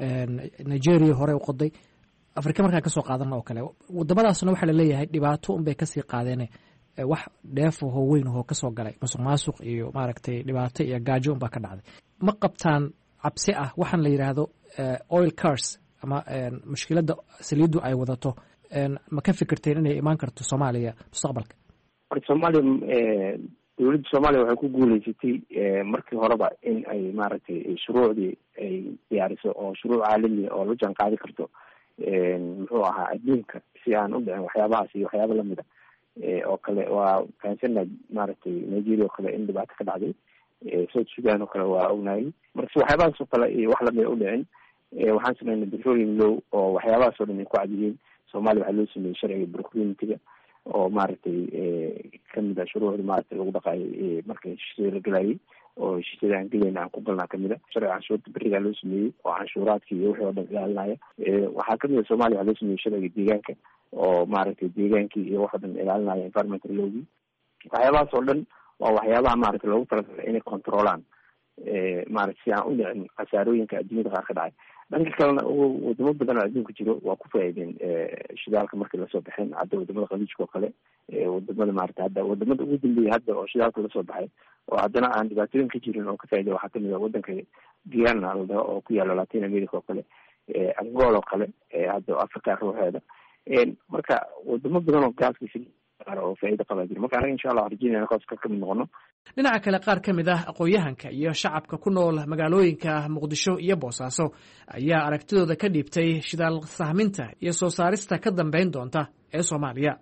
Nigeria hore u qoday Afrika markaan kasoo qaadana oo kale wadamadaasna waxaa la leeyahay dhibaato unbay kasii qaadeen wax dheefahoo weyn oo kasoo galay musuqmaasuq iyo maaragtay dhibaato iyo gaajo unbaa ka dhacday ma qabtaan cabsi ah waxaan la yidhaahdo oil cars ama mushkiladda saliiddu ay wadato ma ka fikirteen inay imaan karto Soomaaliya mustaqbalka Soomaaliya dowladda Soomaaliya waxay ku guuleysatay markii horeba in ay maaragtay shuruucdii ay diyaariso oo shuruuc caalami oo la jaan qaadi karto muxuu ahaa adduunka si aan u dhicin waxyaabahaas iyo waxyaaba lamida oo kale waa fahansana maaragtay nigeria oo kale in dhibaato ka dhacday, south sudan oo kale waa ognahay. marka si waxyaabahaas oo kale iyo wax lamida u dhicin waxaan sameynay petroleum law oo waxyaabahaas oo dhan ay ku cadiyeen. soomaaliya waxaa loo sameeyey sharciga procurementiga oo maaragtay kamid a shuruucda maaragtay lagu dhaqaayay marka heshiisyada la gelayay, oo heshiisyada aan gelayna aan ku galnaa kamid a sharciga canshuurta berigaa loo sameeyey oo canshuuraadka iyo wixii oo dhan ilaalinaya. waxaa kamid a soomaaliya waxaa loo sameeyey sharciga deegaanka oo maaragtay deegaankii iyo wax oo dhan ilaalinaya environmental lawgii. waxyaabahaas oo dhan waa waxyaabaha maaragtay loogu talagalay inay controlaan maaragtay si aan u dhicin khasaarooyinka adduunyada qaar ka dhacay. dhanka kalena wadamo badan oo adduunka jiro waa ku faa'iideen shidaalka markii lasoo baxeen. hadda wadamada khaliijka oo kale, wadamada maarata hadda wadamada ugu dambeeyay hadda oo shidaalka lasoo baxay oo haddana aan dhibaatooyin ka jirin oo ka faa'iiday waxaa kamid a wadanka Guyana ladhaho oo ku yaalo Latin America oo kale, Angola oo kale, hadda Africa ruuxeeda. marka wadamo badan oo gaaskiisa oo faa'iido qaba jira. marka anaga insha Allah arjinayna qoyska ka mid noqono. dhinaca kale qaar ka mid ah aqoon-yahanka iyo shacabka ku nool magaalooyinka Muqdisho iyo Boosaaso ayaa aragtidooda ka dhiibtay shidaal sahminta iyo soo saarista ka dambeyn doonta ee Soomaaliya.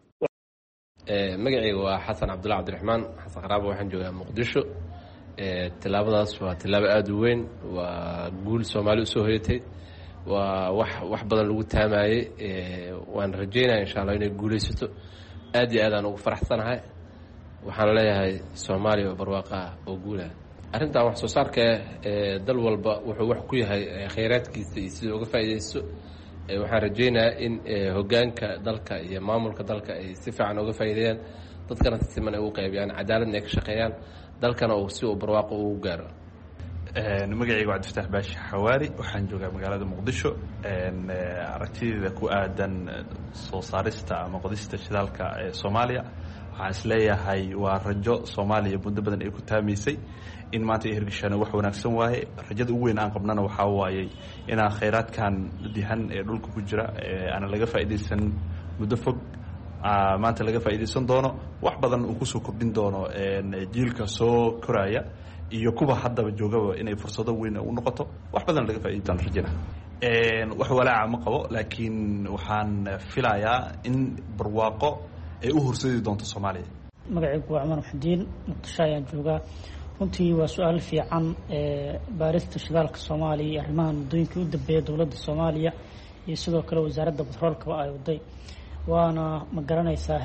magacaygu waa xasan cabdullahi cabdiraxmaan xasan qaraabo, waxaan joogaa Muqdisho. tilaabadaas waa tilaabo aada u weyn, waa guul Soomaali usoo hoyatay, waa wax badan lagu taamayey. waan rajeynaya insha Allah inay guulaysato. aad iyo aad aan ugu faraxsanahay. waxaan leeyahay Soomaaliya barwaaqo ah oo guul ah. arrintan wax soo saarka dal walba wuxuu wax ku yahay kheyraadkiisa iyo sida uga faa'iideysto. waxaan rajeynayaa in hoggaanka dalka iyo maamulka dalka ay si fiican uga faa'iideeyaan, dadkana si siman ay u qaybiyaan, cadaaladna ay ka shaqeeyaan, dalkana uu si uu barwaaqo ugu gaaro. magacayga waa Cabdifataax Baashi Xawaari, waxaan joogaa magaalada Muqdisho. aragtideeda ku aadan soo saarista ama qodista shidaalka ee Soomaaliya, waxaan isleeyahay waa rajo Soomaaliya muddo badan ay ku taamaysay in maanta ay hirgashaan wax wanaagsan waaye. rajada ugu weyn aan qabnana waxaa waaye inaan kheyraadkan dihan ee dhulka ku jira aan laga faa'iideysan muddo fog, maanta laga faa'iideysan doono, wax badan uu kusoo kordhin doono jiilka soo koraya iyo kuwa haddaba joogaba inay fursado weyn u noqoto, wax badan laga faa'iidi doono rajada. wax walaaca ma qabo, laakiin waxaan filayaa in barwaaqo ay u horseedi doonto Soomaaliya. magacaygu waa Cumar Xadiin, Muqdisho ayaan joogaa. runtii waa su-aal fiican. baarista shidaalka Soomaaliya iyo arrimahan muddooyinkii u dambeeya dowladda Soomaaliya iyo sidoo kale wasaaradda batroolka ay waday, waana ma garanaysaa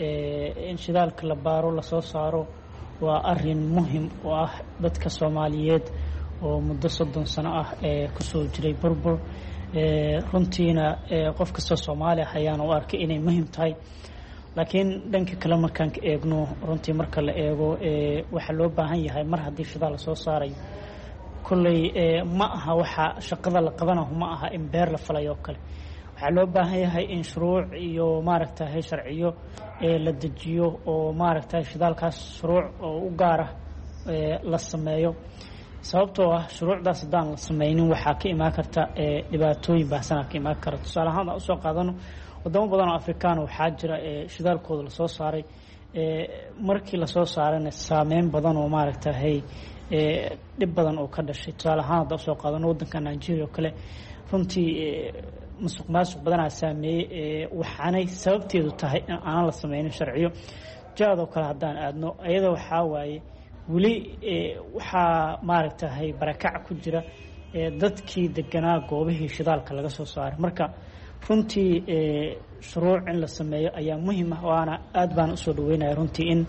in shidaalka la baaro lasoo saaro waa arin muhim u ah dadka Soomaaliyeed oo muddo 30 sano ah kusoo jiray burbur. runtiina qof kasta Soomaali ah ayaan u arkay inay muhiim tahay. laakiin dhanka kale markaan ka eegno, runtii marka la eego waxa loo baahan yahay mar haddii shidaal la soo saaray, kulley ma aha waxa shaqada la qabanayo ma aha in beer la falayo kale. waxaa loo baahan yahay in shuruuc iyo maaragtay sharciyo la dejiyo oo maaragtay shidaalkaas shuruuc oo u gaar ah la sameeyo. sababtoo ah shuruucdaas haddaan la sameynin waxaa ka imaan karta dhibaatooyin baahsan ka imaan kara. tusaale ahaan aan usoo qaadano wadamo badan oo Afrikaan waxaa jira shidaalkooda lasoo saaray, markii lasoo saarayna saameyn badan oo maaragtay dhib badan oo ka dhashay. tusaale ahaan haddaan usoo qaadano waddanka Nigeria oo kale, runtii musuqmaasuq badanaa saameeyey, waxaanay sababteedu tahay in aan la sameynin sharciyo. jaadoo kale haddaan aadno, iyada waxaa waaye weli waxaa maaragtay barakac ku jira dadkii deganaa goobihii shidaalka laga soo saaray. marka runtii shuruuc in la sameeyo ayaa muhiim ah, waana aad baan usoo dhaweynaya runtii in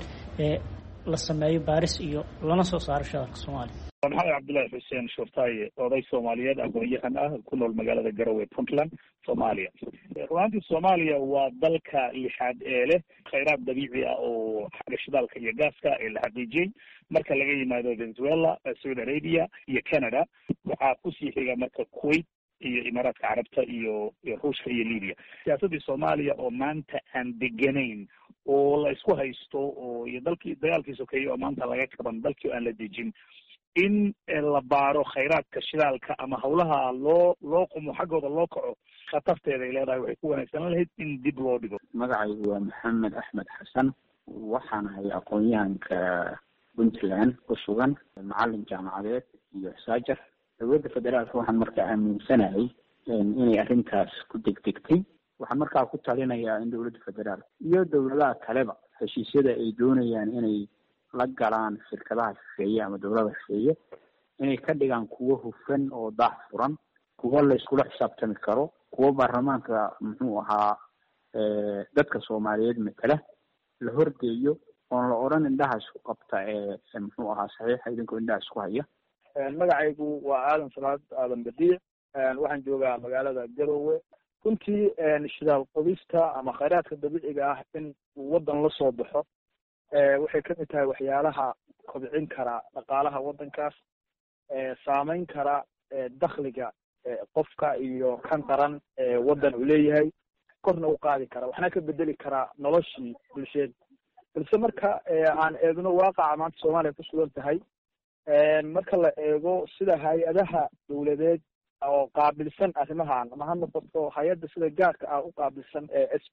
la sameeyo baaris iyo lana soo saaro shidaalka Soomaaliya. maxamed cabdullaahi xuseen shurtaaye, oday Soomaaliyeed aqoon-yahan ah ku nool magaalada Garowe, Puntland, Soomaaliya. runtii Soomaaliya waa dalka lixaad ee leh kheyraad dabiici ah oo xagga shidaalka iyo gaaska ee la xaqiijiyey. marka laga yimaado Venezuela, Saudi Arabia iyo Canada, waxaa kusii xiga marka Kuwait iyo Imaaraadka Carabta iyo Ruushka iyo Libya. siyaasadii Soomaaliya oo maanta aan deganayn oo la isku haysto oo iyo dalkii dagaalkii sokeeye oo maanta laga qaban dalkii aan la dejin, in la baaro kheyraadka shidaalka ama hawlaha loo qumo xaggooda loo kaco, khatarteeda ay leedahay. waxay ku wanaagsan lahayd in dib loo dhigo. magacaygu waa Maxamed Axmed Xasan, waxaan ahay aqoon-yahanka Puntland ku sugan, macallin jaamacadeed iyo saajar. dowladda federaalka waxaan markaa aaminsanahay inay arrintaas ku degdegtay waxaan markaa ku talinayaa in dowladda federaal iyo dowladaha kaleba heshiisyada ay doonayaan inay la galaan shirkadaha shisheeye ama dowlada shisheeye inay ka dhigaan kuwo hufan oo daah furan, kuwo la iskula xisaabtami karo, kuwo baarlamaanka muxuu ahaa dadka soomaaliyeed matala la horgeeyo oon la odhan indhaha isku qabta muxuu ahaa saxiixa idinkoo indhaha isku haya. magacaygu waa aadan salaad aadan badiic, waxaan joogaa magaalada garowe. runtii shidaal qodista ama khayraadka dabiiciga ah in waddan la soo baxo waxay kamid tahay waxyaalaha kobcin kara dhaqaalaha waddankaas, saameyn kara dakhliga qofka iyo kan qaran waddan uu leeyahay, korna u qaadi kara, waxna ka bedeli karaa noloshii bulsheed. balse marka aan eegno waaqaca maanta soomaaliya ku sugan tahay, marka la eego sida hay-adaha dowladeed oo qaabilsan arrimahan, ama ha noqoto hay-adda sida gaarka ah u qaabilsan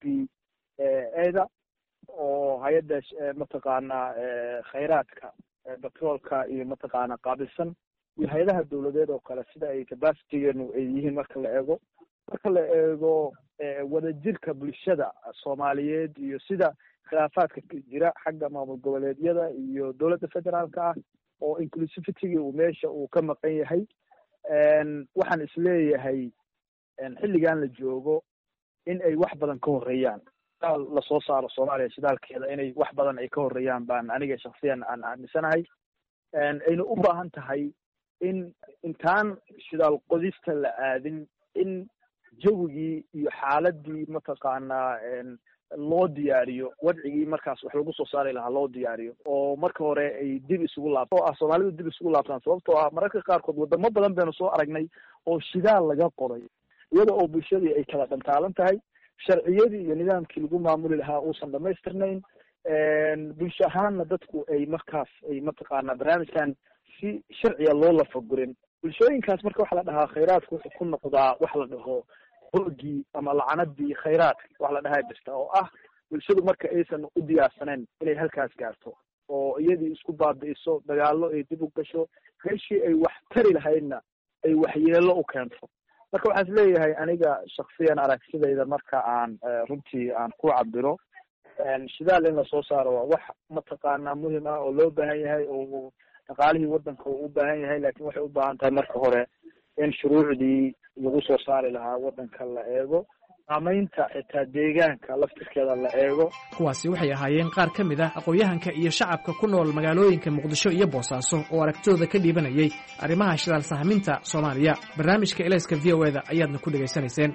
SPA-da oo hay-adda mataqaana khayraadka petroolka iyo mataqaana qaabilsan, iyo hay-adaha dowladeed oo kale sida ay capacitygeenu ay yihiin. marka la eego wadajirka bulshada soomaaliyeed iyo sida khilaafaadka jira xagga maamul goboleedyada iyo dowladda federaalka ah oo inclusivity uu meesha uu ka maqan yahay, waxaan isleeyahay xilligan la joogo in ay wax badan ka horeeyaan lasoo saaro soomaaliya shidaalkeeda, inay wax badan ay ka horeeyaan baan aniga shaksiyan aan aaminsanahay. ayna u baahan tahay in intaan shidaal qodista la aadin in jawigii iyo xaaladii mataqaanaa loo diyaariyo, wadcigii markaas wax lagu soo saari lahaa loo diyaariyo, oo marka hore ay dib isugu laabto oo ah soomaalidu dib isugu laabtaan. sababtoo ah mararka qaarkood wadamo badan baynu soo aragnay oo shidaal laga qoday iyada oo bulshadii ay kala dhantaalan tahay, sharciyadii iyo nidaamkii lagu maamuli lahaa uusan dhamaystirnayn, bulsho ahaanna dadku ay markaas ay mataqaanaa barnaamijkan si sharciya loo lafagurin. bulshooyinkaas marka waxa la dhahaa khayraadku wuxuu ku noqdaa wax la dhaho hoogii ama lacanadii khayraadka wax la dhahaa jirta, oo ah bulshadu marka aysan u diyaarsaneen inay halkaas gaarto oo iyadii isku baabi'iso, dagaallo ay dib u gasho, meeshii ay wax tari lahaydna ay waxyeelo u keento. marka waxaan is leeyahay aniga shaksiyan aragtidayda marka aan runtii aan ku cabiro, shidaal in lasoo saaro waa wax mataqaanaa muhim ah oo loo baahan yahay oo dhaqaalihii waddanka uu u baahan yahay, laakiin waxay u baahan tahay marka hore in shuruucdii lagu soo saari lahaa waddanka la eego, saamaynta xitaa deegaanka laftirkeeda la eego. kuwaasi waxay ahaayeen qaar ka mid ah aqoon-yahanka iyo shacabka ku nool magaalooyinka muqdisho iyo boosaaso oo aragtidooda ka dhiibanayay arrimaha shidaal sahminta soomaaliya. barnaamijka elayska v o eda ayaadna ku dhegaysanayseen.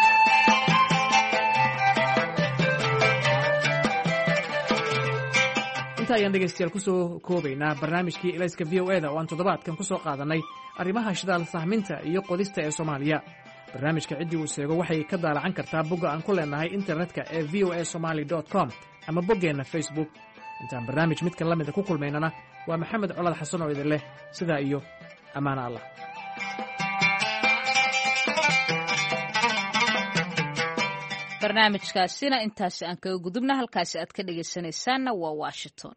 inta ayaan dhegaystayaal kusoo koobaynaa barnaamijkii elayska v o eda oo aan toddobaadkan ku soo qaadanay arrimaha shidaal sahminta iyo qodista ee soomaaliya. barnaamijka ciddii uu sheego waxay ka daalacan kartaa bogga aan ku leenahay internetka ee voasomali.com ama boggeenna facebook. intaan barnaamij midkan la mida ku kulmaynana waa maxamed colad xasan oo idin leh sidaa iyo ammaano allah. barnaamijkaasina intaasi aan kaga gudubna, halkaasi aad ka dhegaysanaysaanna waa Washington.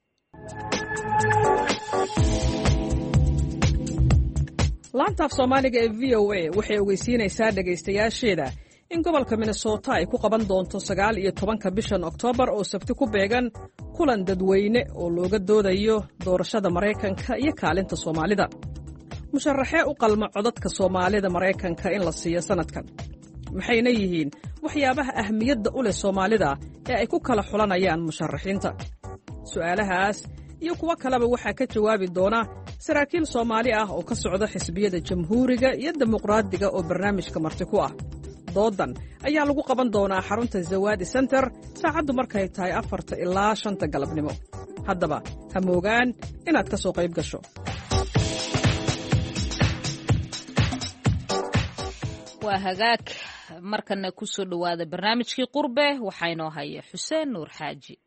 laanta af soomaaliga ee v o a waxay ogeysiinaysaa dhegaystayaasheeda in gobolka minnesota ay ku qaban doonto 19 bishan oktoobar oo sabti ku beegan kulan dadweyne oo looga doodayo doorashada maraykanka iyo kaalinta soomaalida. musharaxee u qalma codadka soomaalida maraykanka in la siiyo sanadkan, maxayna yihiin waxyaabaha ahmiyadda u leh soomaalida ee ay ku kala xulanayaan musharaxiinta? su'aalahaas iyo kuwo kaleba waxaa ka jawaabi doona saraakiil Soomaali ah oo ka socda xisbiyada jamhuuriga iyo dimuqraadiga oo barnaamijka marti ku ah. doodan ayaa lagu qaban doonaa xarunta Zawadi Center saacadu markay tahay 4 ilaa 5 galabnimo. haddaba ha moogaan inaad ka soo qayb gasho. waa hagaag markana ku soo dhawaada barnaamijkii qurbe waxaa inoo haya Xuseen Nuur Xaaji.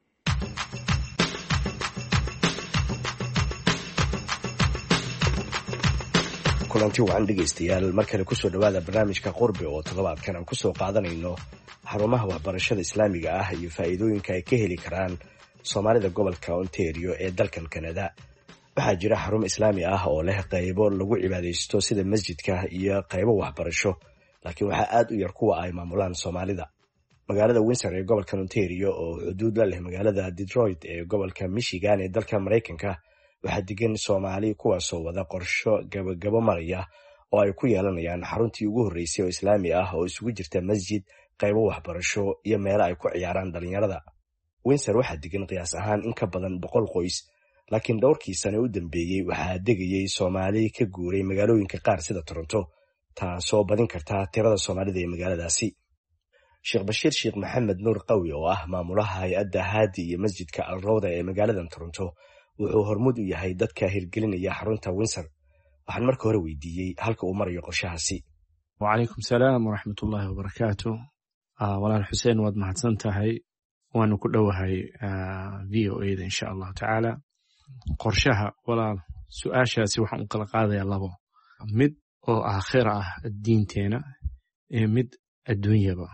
kulanti wacan dhegaystayaal mar kale kusoo dhawaada barnaamijka qurbe oo toddobaadkan aan kusoo qaadanayno xarumaha waxbarashada islaamiga ah iyo faa'iidooyinka ay ka heli karaan soomaalida gobolka Ontario ee dalkan Canada. waxaa jira xarumo islaami ah oo leh qaybo lagu cibaadaysto sida masjidka iyo qaybo waxbarasho laakiin waxaa aad u yar kuwa ay maamulaan soomaalida. magaalada Windsor ee gobolka Ontario oo xuduud la leh magaalada Detroit ee gobolka Michigan ee dalka Mareykanka waxaa degan Soomaali kuwaasoo wada qorsho gabagabo maraya oo ay ku yeelanayaan xaruntii ugu horreysay oo islaami ah oo isugu jirta masjid, qaybo waxbarasho iyo meelo ay ku ciyaaraan dhalinyarada. Windsor waxaa degan qiyaas ahaan in ka badan 100 qoys, laakiin dhowrkii sano u dambeeyay waxaa degayay Soomaali ka guuray magaalooyinka qaar sida Toronto, taasoo badin karta tirada Soomaalida ee magaaladaasi. Sheekh Bashiir Sheekh Maxamed Nuur Qawi oo ah maamulaha hay'adda Haadi iyo masjidka Al Rawda ee magaalada Toronto wuxuu hormud u yahay dadka hirgelinaya xarunta Windsor. waxaan marka hore weydiiyey halka uu marayo qorshahaasi. وعليكم السلام ورحمة الله وبركاته. walaal Xuseen waad mahadsan tahay, waanu ku dhowahay VOA da insha Allah taala. qorshaha walaal su'aashaasi waxaan u kala qaadayaa labo, mid oo aakhira ah diinteena iyo mid adduunyaba.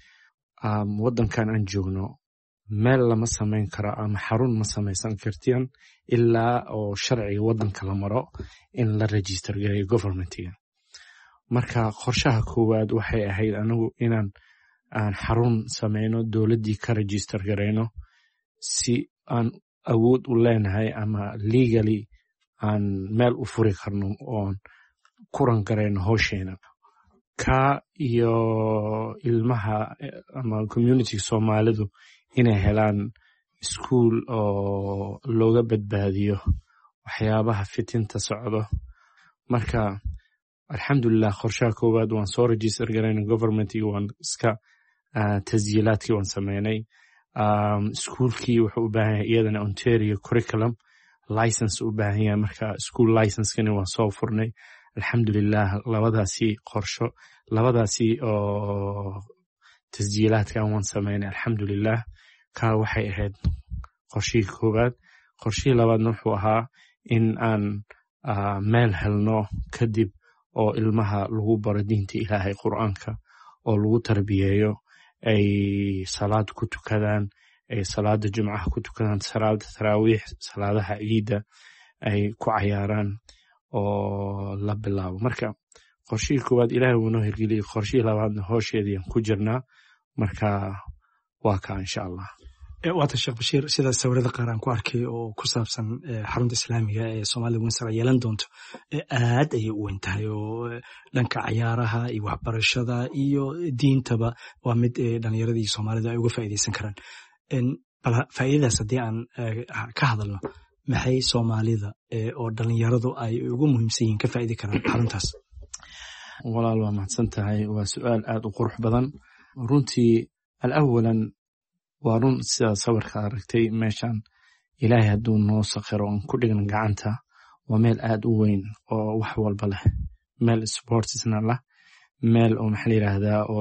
wadankan aan joogno meel lama samayn karo ama xarun ma samaysan kartiin ilaa oo sharciga wadanka la maro in la register gareeyo governmentiga. marka qorshaha koowaad waxay ahayd anigu inaan xarun samayno, dowladdii ka register gareyno si aan awood u leenahay ama legally aan meel u furi karno oon kuran gareyno howsheena. ka iyo ilmaha ama community Soomaalidu inay helaan iskuul oo looga badbaadiyo waxyaabaha fitinta socdo. marka alxamdulillah qorshaha koowaad waan soo register gareyna governmentiga, waan iska tasjiilaadkii waan sameynay. iskuulkii wuxuu u baahan yahay iyadana Ontario curriculum license u baahan yahay, marka school license-kani waan soo furnay alxamdulillah. labadaasi oo tasjiilaadkan waan sameynay alxamdulillah. ka waxay ahayd qorshihii koowaad. qorshihii labaadna wuxuu ahaa in aan meel helno kadib oo ilmaha lagu baro diinta Ilaahay Qur'aanka oo lagu tarbiyeeyo, ay salaad ku tukadaan, ay salaada jumcaha ku tukadaan, salaada taraawiix, salaadaha ciida ay ku cayaaraan oo la bilaabo. marka qorshihii koowaad Ilaahay wuu noo hirgeliyey, qorshihii labaadna howsheedii ku jirnaa. marka waa ka insha Allah. waata Sheekh Bashiir, sida sawirada qaar aan ku arkay oo ku saabsan xarunta islaamiga ee Soomaalida Windsor ay yeelan doonto aad ayay u weyn tahay, oo dhanka ciyaaraha iyo waxbarashada iyo diintaba waa mid dhalinyaradii Soomaalida ay uga faa'iideysan karaan. bal faa'iidadaas haddii aan ka hadalno, maxay Soomaalida oo dhalinyaradu ay ugu muhiimsan yihiin ka faa'iidi karaan xaruntaas? walaal waa mahadsan tahay, waa su'aal aad u qurux badan runtii. alawalan waa run sida sawirka aragtay meeshan Ilaahay hadduu noo sakhiro on ku dhigna gacanta, waa meel aad u weyn oo wax walba leh, meel sportsna lah, meel oo maxaa la yiraahdaa oo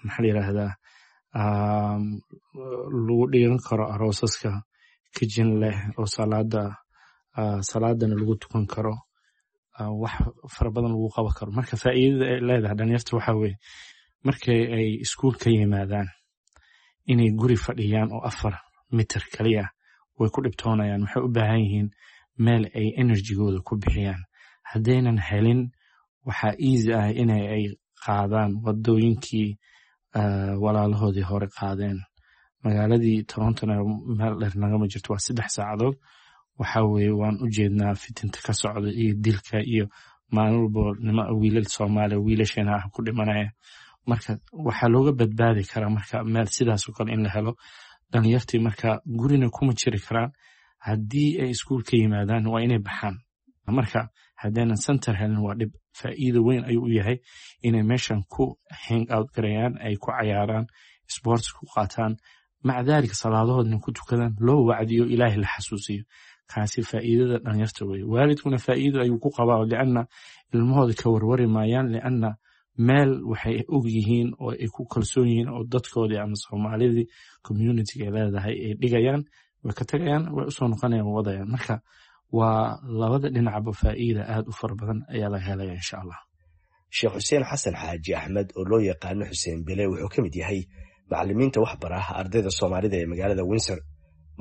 lagu dhigan karo aroosaska, kitchen leh oo salaadana lagu tukan karo, wax fara badan lagu qaban karo. marka faa'iidada ay leedahay dhalinyarta waxaa weeye markay ay iskuul ka yimaadaan inay guri fadhiyaan oo 4 mitir kaliya way ku dhibtoonayaan. waxay u baahan yihiin meel ay enerjigooda ku bixiyaan. haddaynan helin waxaa easy ah inay ay qaadaan wadooyinkii walaalahoodii hore qaadeen. magaaladii Torontona meel dheer nagama jirto, waa 3 saacadood. waxaa weeye waan u jeednaa fitinta ka socda iyo dilka iyo maalin walba wiilal Soomaali wiilasheena ah ku dhimanaya. marka waxaa looga badbaadi karaa marka meel sidaas oo kale in la helo. dhalinyartii marka gurina kuma jiri karaan, haddii ay iskuul ka yimaadaan waa inay baxaan. marka haddaynan center helin waa dhib. faa'iido weyn ayuu u yahay inay meeshan ku hang out garayaan, ay ku cayaaraan, sports ku qaataan, maca daalika salaadahoodna ku tukadaan, loo wacdiyo, Ilaahay la xasuusiyo. kaasi faa'iidada dhalinyarta weeye. waalidkuna faa'iido ayuu ku qabaa, lianna ilmahooda ka warwari maayaan, lianna meel waxay og yihiin oo ay ku kalsoon yihiin oo dadkoodii ama Soomaalidii community-ga leedahay ay dhigayaan, way ka tagayaan, way usoo noqonayaan, wadayaan. marka waa labada dhinacba faa'iida aad u fara badan ayaa laga helaya insha Allah. Sheekh Xuseen Xasan Xaaji Axmed oo loo yaqaano Xuseen Bile wuxuu ka mid yahay macallimiinta waxbaraha ardayda Soomaalida ee magaalada Windsor.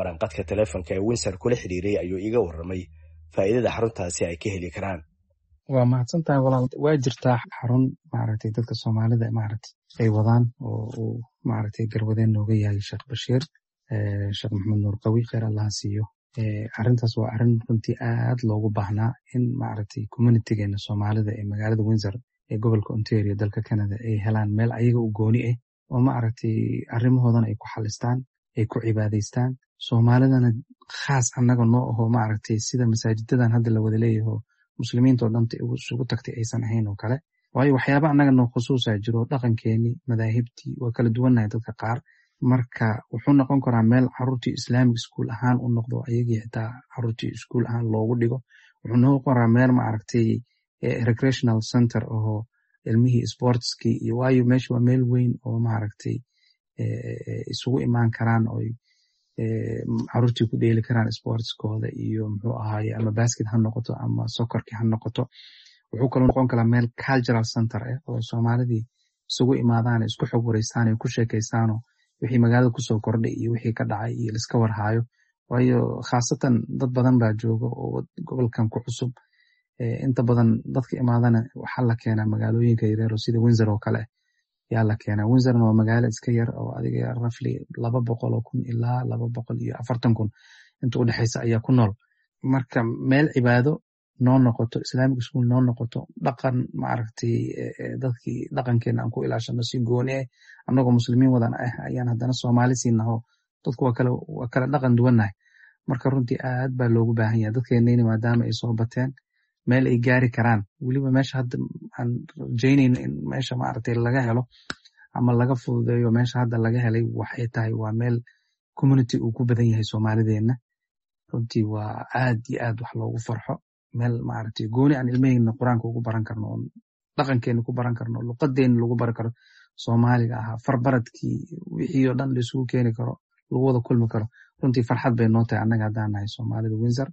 maranqadka telefoonka ee Windsor kula xiriiray ayuu iga warramay faa'iidada xaruntaasi ay ka heli karaan. waa mahadsan tahay walaal. waa jirtaa xarun maaragtay dadka soomaalida maaragtay ay wadaan oo uu maaragtay garwadeen nooga yahay sheekh bashiir sheekh maxamed nuur qawi kheyr allah siiyo. arrintaas waa arrin runtii aad loogu baahnaa in maaragtay communitygeena soomaalida ee magaalada Windsor ee gobolka Ontario dalka Canada ay helaan meel ayaga u gooni ah oo maaragtay arrimahoodana ay ku xalistaan, ay ku cibaadaystaan. Soomaalidana khaas annaga noo aho maaragtay sida masaajidadan hadda la wada leeyahay muslimiinta oo dhanta isugu tagtay aysan ahayn oo kale. waayo waxyaaba annaga noo khusuusa jiro dhaqankeeni, madaahibtii waa kala duwannahay dadka qaar. marka wuxuu noqon karaa meel caruurtii islamic school ahaan u noqdo, ayagii xitaa caruurtii school ahaan loogu dhigo. wuxuu noqon karaa meel maaragtay recreational center oo ilmihii sportskii iyo waayo meesha waa meel weyn oo maaragtay isugu imaan karaan oo caruurtii ku dheeli karaan sportskooda iyo muxuu ahaaye ama basket ha noqoto ama soccerki ha noqoto. wuxuu kaloo noqon karaa meel cultural center ah oo soomaalidii isugu imaadaan, isku xog wareystaan, ku sheekaystaano wixii magaalada kusoo kordhay iyo wixii ka dhacay iyo liska warhaayo. waayo khaasatan dad badan baa jooga oo gobolkan ku cusub. inta badan dadka imaadana waxaa la keenaa magaalooyinka yaryar sida Windsor oo kale yaa la keenaa. Windsorna waa magaalo iska yar oo adiga roughly 200,000 ilaa 240,000 inta u dhaxaysa ayaa ku nool. marka meel cibaado noo noqoto, islamic school noo noqoto, dhaqan maaragtay dadkii dhaqankeena aan ku ilaashano si gooni ah annagoo muslimiin wadan ah ayaan haddana Soomaali siinaho. dadku waa kala dhaqan duwannahay. marka runtii aad baa loogu baahan yahay dadkeenayna maadaama ay soo bateen meel ay gaari karaan. weliba meesha hadda aan rajaynayno in meesha maaragtay laga helo ama laga fududeeyo meesha hadda laga helay waxay tahay waa meel community uu ku badan yahay Soomaalideenna. runtii waa aad iyo aad wax loogu farxo. meel maaragtay gooni aan ilmaheenna quraanka ugu baran karno, oo dhaqankeena ku baran karno, luqadeena lagu baran karo Soomaaliga ahaa, farbaradkii wixii oo dhan la isugu keeni karo, lagu wada kulmi karo. runtii farxad bay noo tahay annaga haddaan nahay Soomaalida Windsor.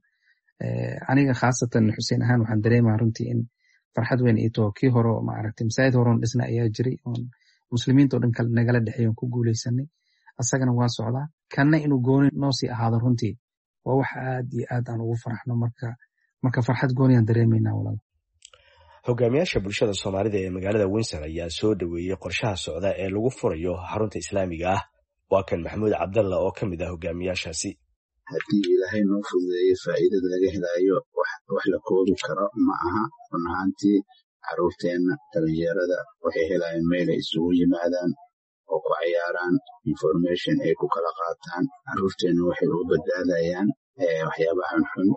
aniga khaasatan Xuseen ahaan waxaan dareemaa runtii in farxad weyn ii taho. kii hore maaragtay masaajid hore oo dhisna ayaa jiray oon muslimiinta oo dhan nagala dhexeeyo ku guuleysanay. asagana waa socdaa. kanna inuu gooni noo sii ahaado runtii waa wax aad iyo aad aan ugu faraxno. marka farxad gooniyaan dareemaynaa walaal. hogaamiyaasha bulshada Soomaalida ee magaalada Windsor ayaa soo dhaweeyay qorshaha socda ee lagu furayo xarunta islaamiga ah. waa kan Maxamuud Cabdalla oo ka mid ah hogaamiyaashaasi. haddii ilaahay noo fududeeyo faa'iidada laga helayo wax la koobi karo ma aha. run ahaantii caruurteenna dhalinyarada waxay helayaan meel ay isugu yimaadaan oo ku cayaaraan, information ay ku kala qaataan. caruurteenna waxay uga badbaadayaan waxyaabahan xun,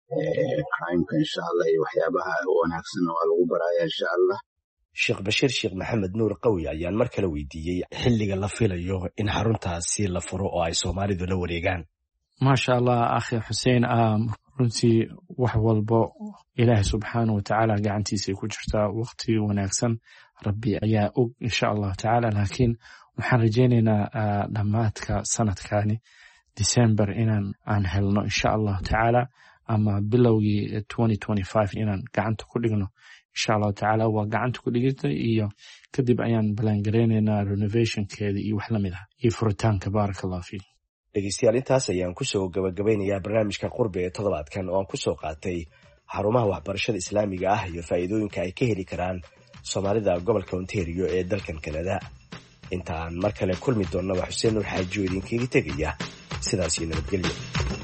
crimeka insha allah, iyo waxyaabaha wanaagsan waa lagu baraya insha allah. sheekh bashiir sheekh maxamed nuur qawi ayaan mar kale weydiiyey xilliga la filayo in xaruntaasi la furo oo ay Soomaalidu la wareegaan. maasha allah akhi Xuseen, runtii wax walbo ilaahay subxaanahu watacaala gacantiisa ku jirtaa. waqti wanaagsan rabbi ayaa og insha allah tacaala, laakiin waxaan rajaynaynaa dhammaadka sanadkani December aan helno insha allah tacaala, ama bilowgii 2025 inaan gacanta ku dhigno insha allah tacaala. waa gacanta ku dhigita iyo kadib ayaan balangareynaynaa renovationkeeda iyo wax lamid ah iyo furitaanka. baaraka allah fiik. dhegeystayaal, intaas ayaan kusoo gabagabeynayaa barnaamijka qurbe ee toddobaadkan oo aan kusoo qaatay xarumaha waxbarashada islaamiga ah iyo faa'iidooyinka ay ka heli karaan Soomaalida gobolka Ontario ee dalkan Canada. intaan mar kale kulmi doonna waa Xuseen Nuur Xaaji oo idinkaga tegaya sidaas iyo nabadgelyo.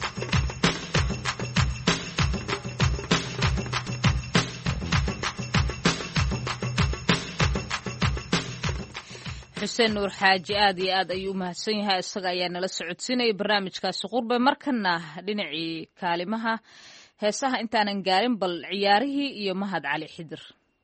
xuseen nuur xaaji aad iyo aad ayuu u mahadsan yahay. isaga ayaa nala socodsiinaya barnaamijkaasi qurbe. markana dhinacii kaalimaha heesaha intaanan gaarin bal ciyaarihii iyo Mahad Cali Xidir.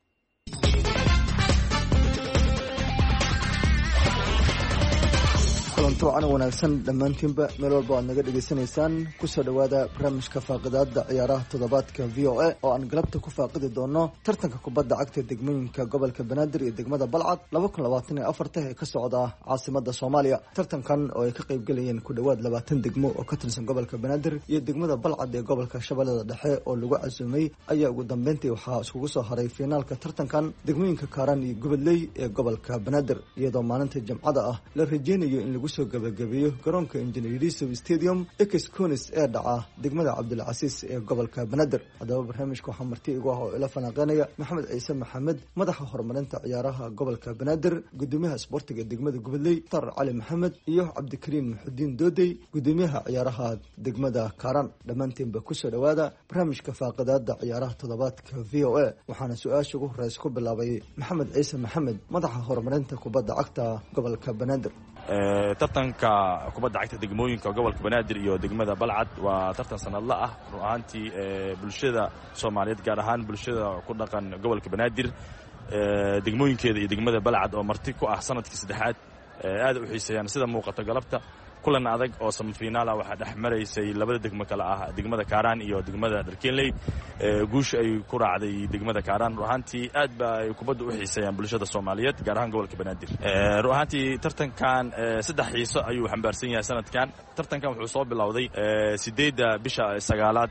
kulanto wacan wanaagsan dhammaantiinba meel walba aad naga dhegaysanaysaan. kusoo dhowaada barnaamijka faaqidaada ciyaaraha toddobaadka VOA oo aan galabta ku faaqidi doono tartanka kubadda cagta degmooyinka gobolka Banaadir iyo degmada Balcad 2024 ee ka socda caasimada Soomaaliya. tartankan oo ay ka qayb galayeen ku dhowaad 20 degmo oo ka tirsan gobolka Banaadir iyo degmada Balcad ee gobolka Shabeellada Dhexe oo lagu casuumay ayaa ugu dambeyntii waxaa iskugu soo haray finaalka tartankan degmooyinka Kaaraan iyo Goboley ee gobolka Banaadir, iyadoo maalinta Jimcada ah la rajeynayo in lagu lagu soo gabagabeeyo garoonka Engineer Yusuf Stadium Ex-Conis ee dhaca degmada Cabdilcasiis ee gobolka Banaadir. Haddaba barnaamijka waxaa marti igu ah oo ila falanqeynaya Maxamed Ciise Maxamed, madaxa horumarinta ciyaaraha gobolka Banaadir, gudoomiyaha isboortiga degmada Goboley Tar Cali Maxamed, iyo Cabdikariin Muxudiin Doodey, gudoomiyaha ciyaaraha degmada Kaaraan. Dhammaantiinba ku soo dhawaada barnaamijka faaqidaada ciyaaraha toddobaadka VOA. waxaana su-aasha ugu horeysa ku bilaabay Maxamed Ciise Maxamed, madaxa horumarinta kubadda cagta gobolka Banaadir. tartanka kubadda cagta degmooyinka gobolka Banaadir iyo degmada Balcad waa tartan sanadle ah run ahaantii bulshada Soomaaliyeed gaar ahaan bulshada ku dhaqan gobolka Banaadir degmooyinkeeda iyo degmada Balcad oo marti ku ah sanadkii saddexaad aad u xiiseeyaan sida muuqata galabta kulan adag oo semifinal ah waxaa dhex maraysay labada degmo kale ah degmada Kaaraan iyo degmada Dharkeenley guush ay ku raacday degmada Kaaraan ruuxantii aad ba ay kubadda u xiiseeyaan bulshada Soomaaliyeed gaar ahaan gobolka Banaadir ruuxantii tartankan saddex xiiso ayuu xambaarsan yahay sanadkan tartankan wuxuu soo bilowday 8 bisha 9aad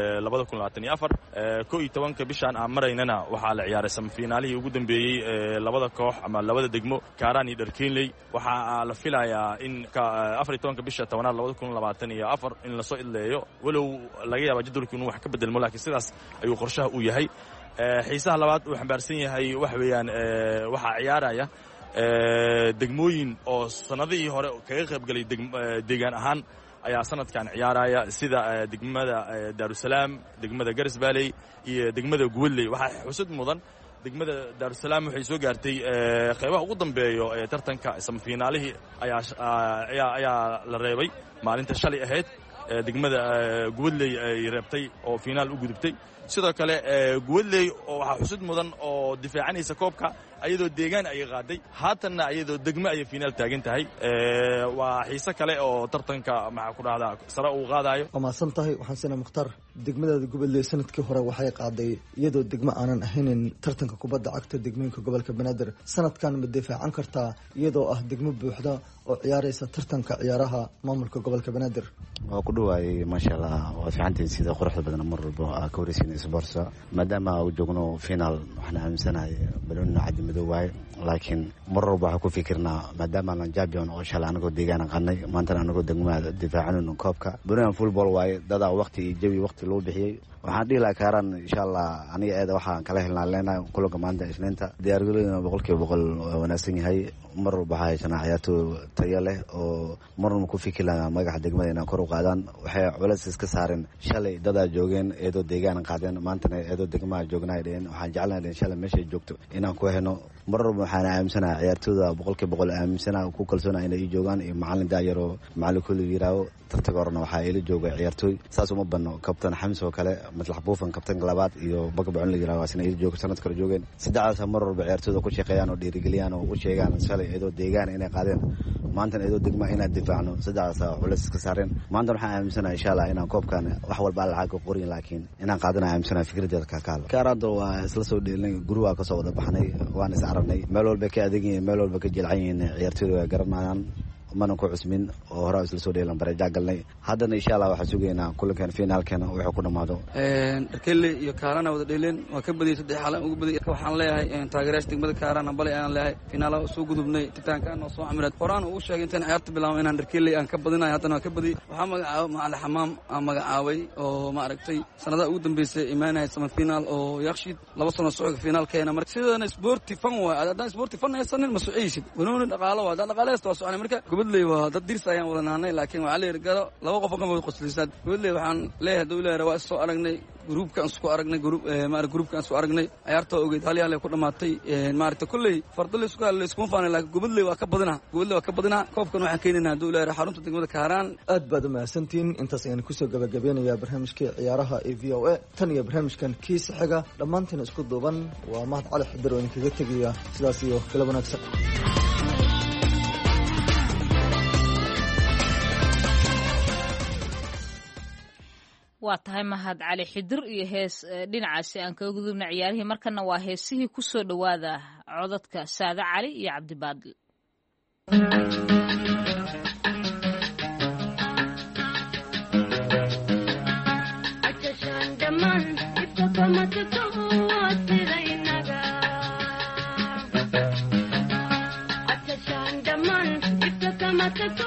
2024 11 bishan aan maraynana waxaa la ciyaaray semifinalihii ugu dambeeyay labada koox ama labada degmo Kaaraan iyo Dharkeenley waxaa la filayaa in 14 bisha 10aad 2024 in la soo idleeyo walow laga yaabo jadwalku inuu wax ka bedelmo laakiin sidaas ayuu qorshaha u yahay xiisaha labaad uu xambaarsan yahay wax weeyaan waxa ciyaaraya degmooyin oo sanadihii hore kaga qayb galay deegaan ahaan ayaa sanadkan ciyaaraya sida degmada Daarusalaam degmada Garisbaaley iyo degmada Goboley waxa xusud mudan degmada Daarusalaam waxay soo gaartay qaybaha ugu dambeeyo ee tartanka semifinalihii ayaa la reebay maalinta shalay ahayd degmada Goboley ay reebtay oo finaal u gudubtay sidoo kale Goboley oo waxa xusud mudan oo difaacanaysa koobka ayadoo deegaan ay qaaday haatanna ayadoo degmo ay finaal taagan tahay waa xiiso kale oo tartanka maxaa ku dhahdaa sare uu qaadayo wamaasan tahay waxaan sina Mukhtar degmada Goboley sanadkii hore waxay qaaday iyadoo degmo aanan ahayn tartanka kubadda cagta degmooyinka gobolka Banaadir sanadkan ma difaacan kartaa iyadoo ah degmo buuxda oo ciyaaraysa tartanka ciyaaraha maamulka gobolka Banaadir waa ku dhawaayay masha Allah waa fiicantiin sida quruxda badan mar walba ka wareysiin isboorsa maadaama uu joogno finaal waxna aaminsanahay balonna cad madow waay laakiin mar walba waxa ku fikirnaa maadaama aan champion oo shalay anagu deegaan qanay maanta anagu degmada difaacanno koobka Burnham football waay dada waqti iyo jawi waqti loo bixiyay waxaan dhihi lahaa Kaaraan insha Allah aniga eeda waxaan kala helnaa leenahay kulanka maanta Isniinta diyaargarowga 100% wanaagsan yahay mar walba haysanaa ciyaartooy tayo leh oo marna ku fikirnaa magaca degmada inaan kor u qaadaan waxay culays iska saareen shalay dada joogeen eedo deegaan qaadeen maantana eedo degmada joognaayeen waxaan jeclahay shalay meesha joogto inaan ku heno mar walba waxaan aaminsanahay ciyaartooyda 100% aaminsanahay ku kalsoonaa inay joogaan iyo macallin daayaro macallin kulli yiraawo tartanka horena waxaa ila jooga ciyaartooy saas uma badno kabtan Xamso oo kale matlax buufan kabtan labaad iyo bagabcun la yiraahdo asna ila jooga sanad kale joogeen saddexdaas mar walba ciyaartooyda ku shaqeeyaan oo dhiirigeliyaan oo u sheegaan shalay eedo deegaan inay qaadeen maanta eedo degma inay difaacno saddexdaas culays iska saareen maanta waxaan aaminsanahay insha Allah inaan koobkan wax walba lacag ku qorin laakiin inaan qaadanayo aaminsanahay fikradeeda ka kaal Kaaraan waa isla soo dheelnay guruga ka soo wada baxnay waan is aragnay meel walba ka adeegayeen meel walba ka jilcan yihiin ciyaartooyda garanayaan mana ku cusmin oo hore isla soo dheelan bareeja galnay haddana insha Allah waxaan sugeynaa kulankan finaalkana wuxuu ku dhamaado Dharkeenley iyo Kaaraan wada dheeleen waa ka badiyay saddex xalan ugu badiyay waxaan leeyahay taageerayaasha degmada Kaaraan bal aan leeyahay finaalaha soo gudubnay tartankan oo soo cimrad horaan uu sheegay intaan ciyaarta bilaabay inaan Dharkeenley aan ka badinayo haddana ka badiyay waxaa magacaabay Macallin Xamaam aan magacaabay oo ma aragtay sanadaha ugu dambeysay imaanay semifinal oo Yakshiid 2 sano socodka finaalkeena marka sidana sporti fan waa haddaan sporti fan aysan ma suucaysid wanoon dhaqaalo waa dhaqaaleesto waa soconay marka Goboley waa dad dirs ayaan wada naanay laakiin waxa la yiraahdo laba qof oo qoslaysan Goboley waxaan leeyahay dawladda waa soo aragnay groupkan isku aragnay groupkan isku aragnay ciyaarta ogeyd halyaal ay ku dhamaatay maarta kulley fardal isku faanay laakiin Goboley waa ka badina koobkan waxaan keenaynaa dawladda xarunta degmada Kaaraan aad baad u mahadsantiin intaas ayaan ku soo gabagabeynayaa barnaamijka ciyaaraha ee VOA tan iyo barnaamijkan kiis xiga dhamaantiin isku duuban waa Mahad Cali Xidar oo kaga tagaya sidaas iyo kala wanaagsan waa tahay Mahad Cali Xidir iyo hees dhinacaasi aan kaga gudubna ciyaarihii markana waa heesihii ku soo dhawaada codadka Saada Cali iyo Cabdi Baadil Matata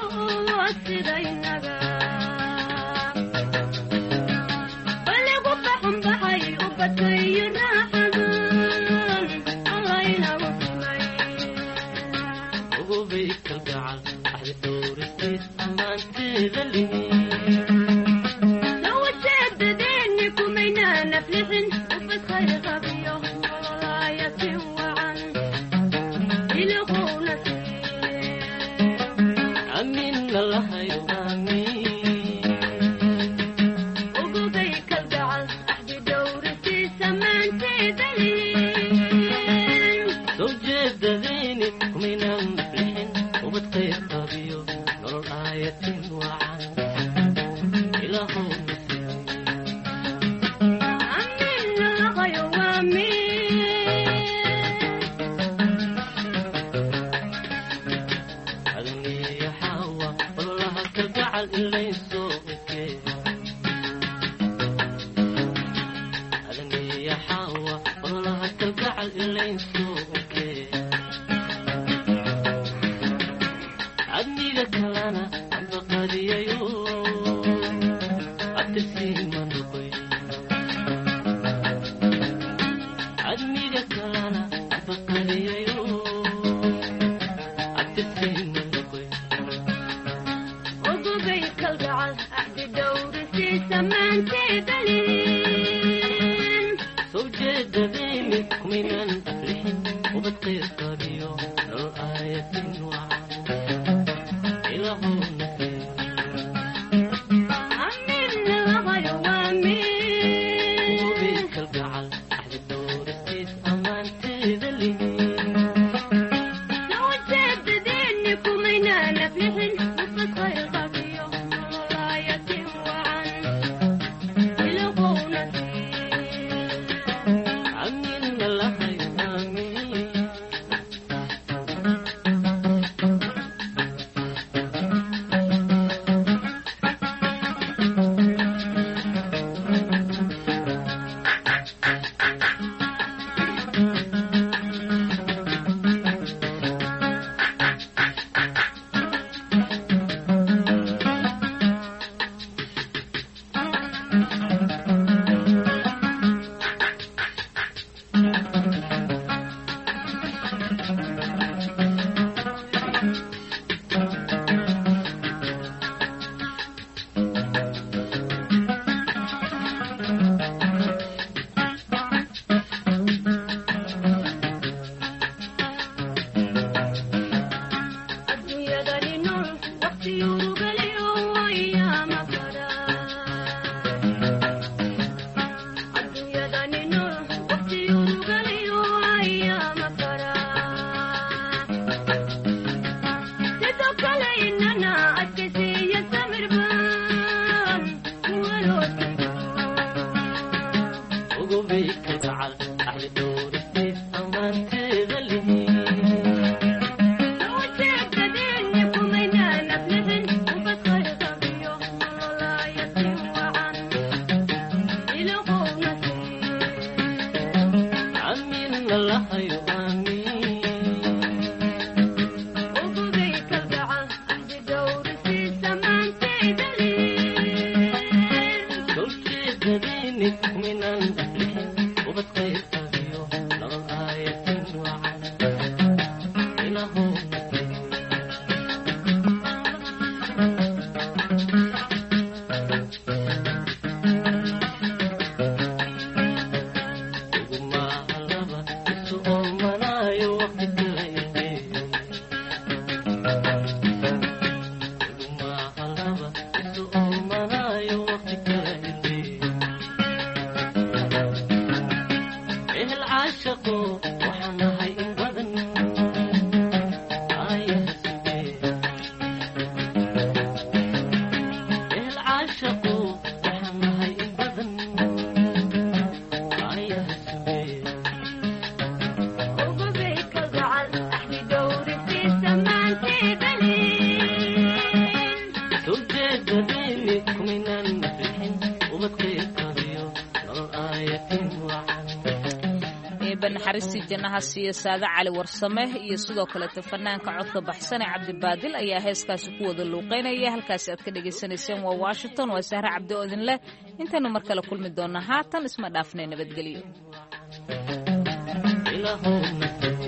naxariistii jannaha siiyo saade cali warsame iyo sidoo kaleeto fanaanka codka baxsan ee cabdibaadil ayaa heeskaasi ku wada luuqeynaya. halkaasi aad ka dhagaysanayseen waa Washington, waa Sahra Cabdi Oodin leh. intaanu mar kale kulmi doona haatan isma dhaafnay nabadgelyo.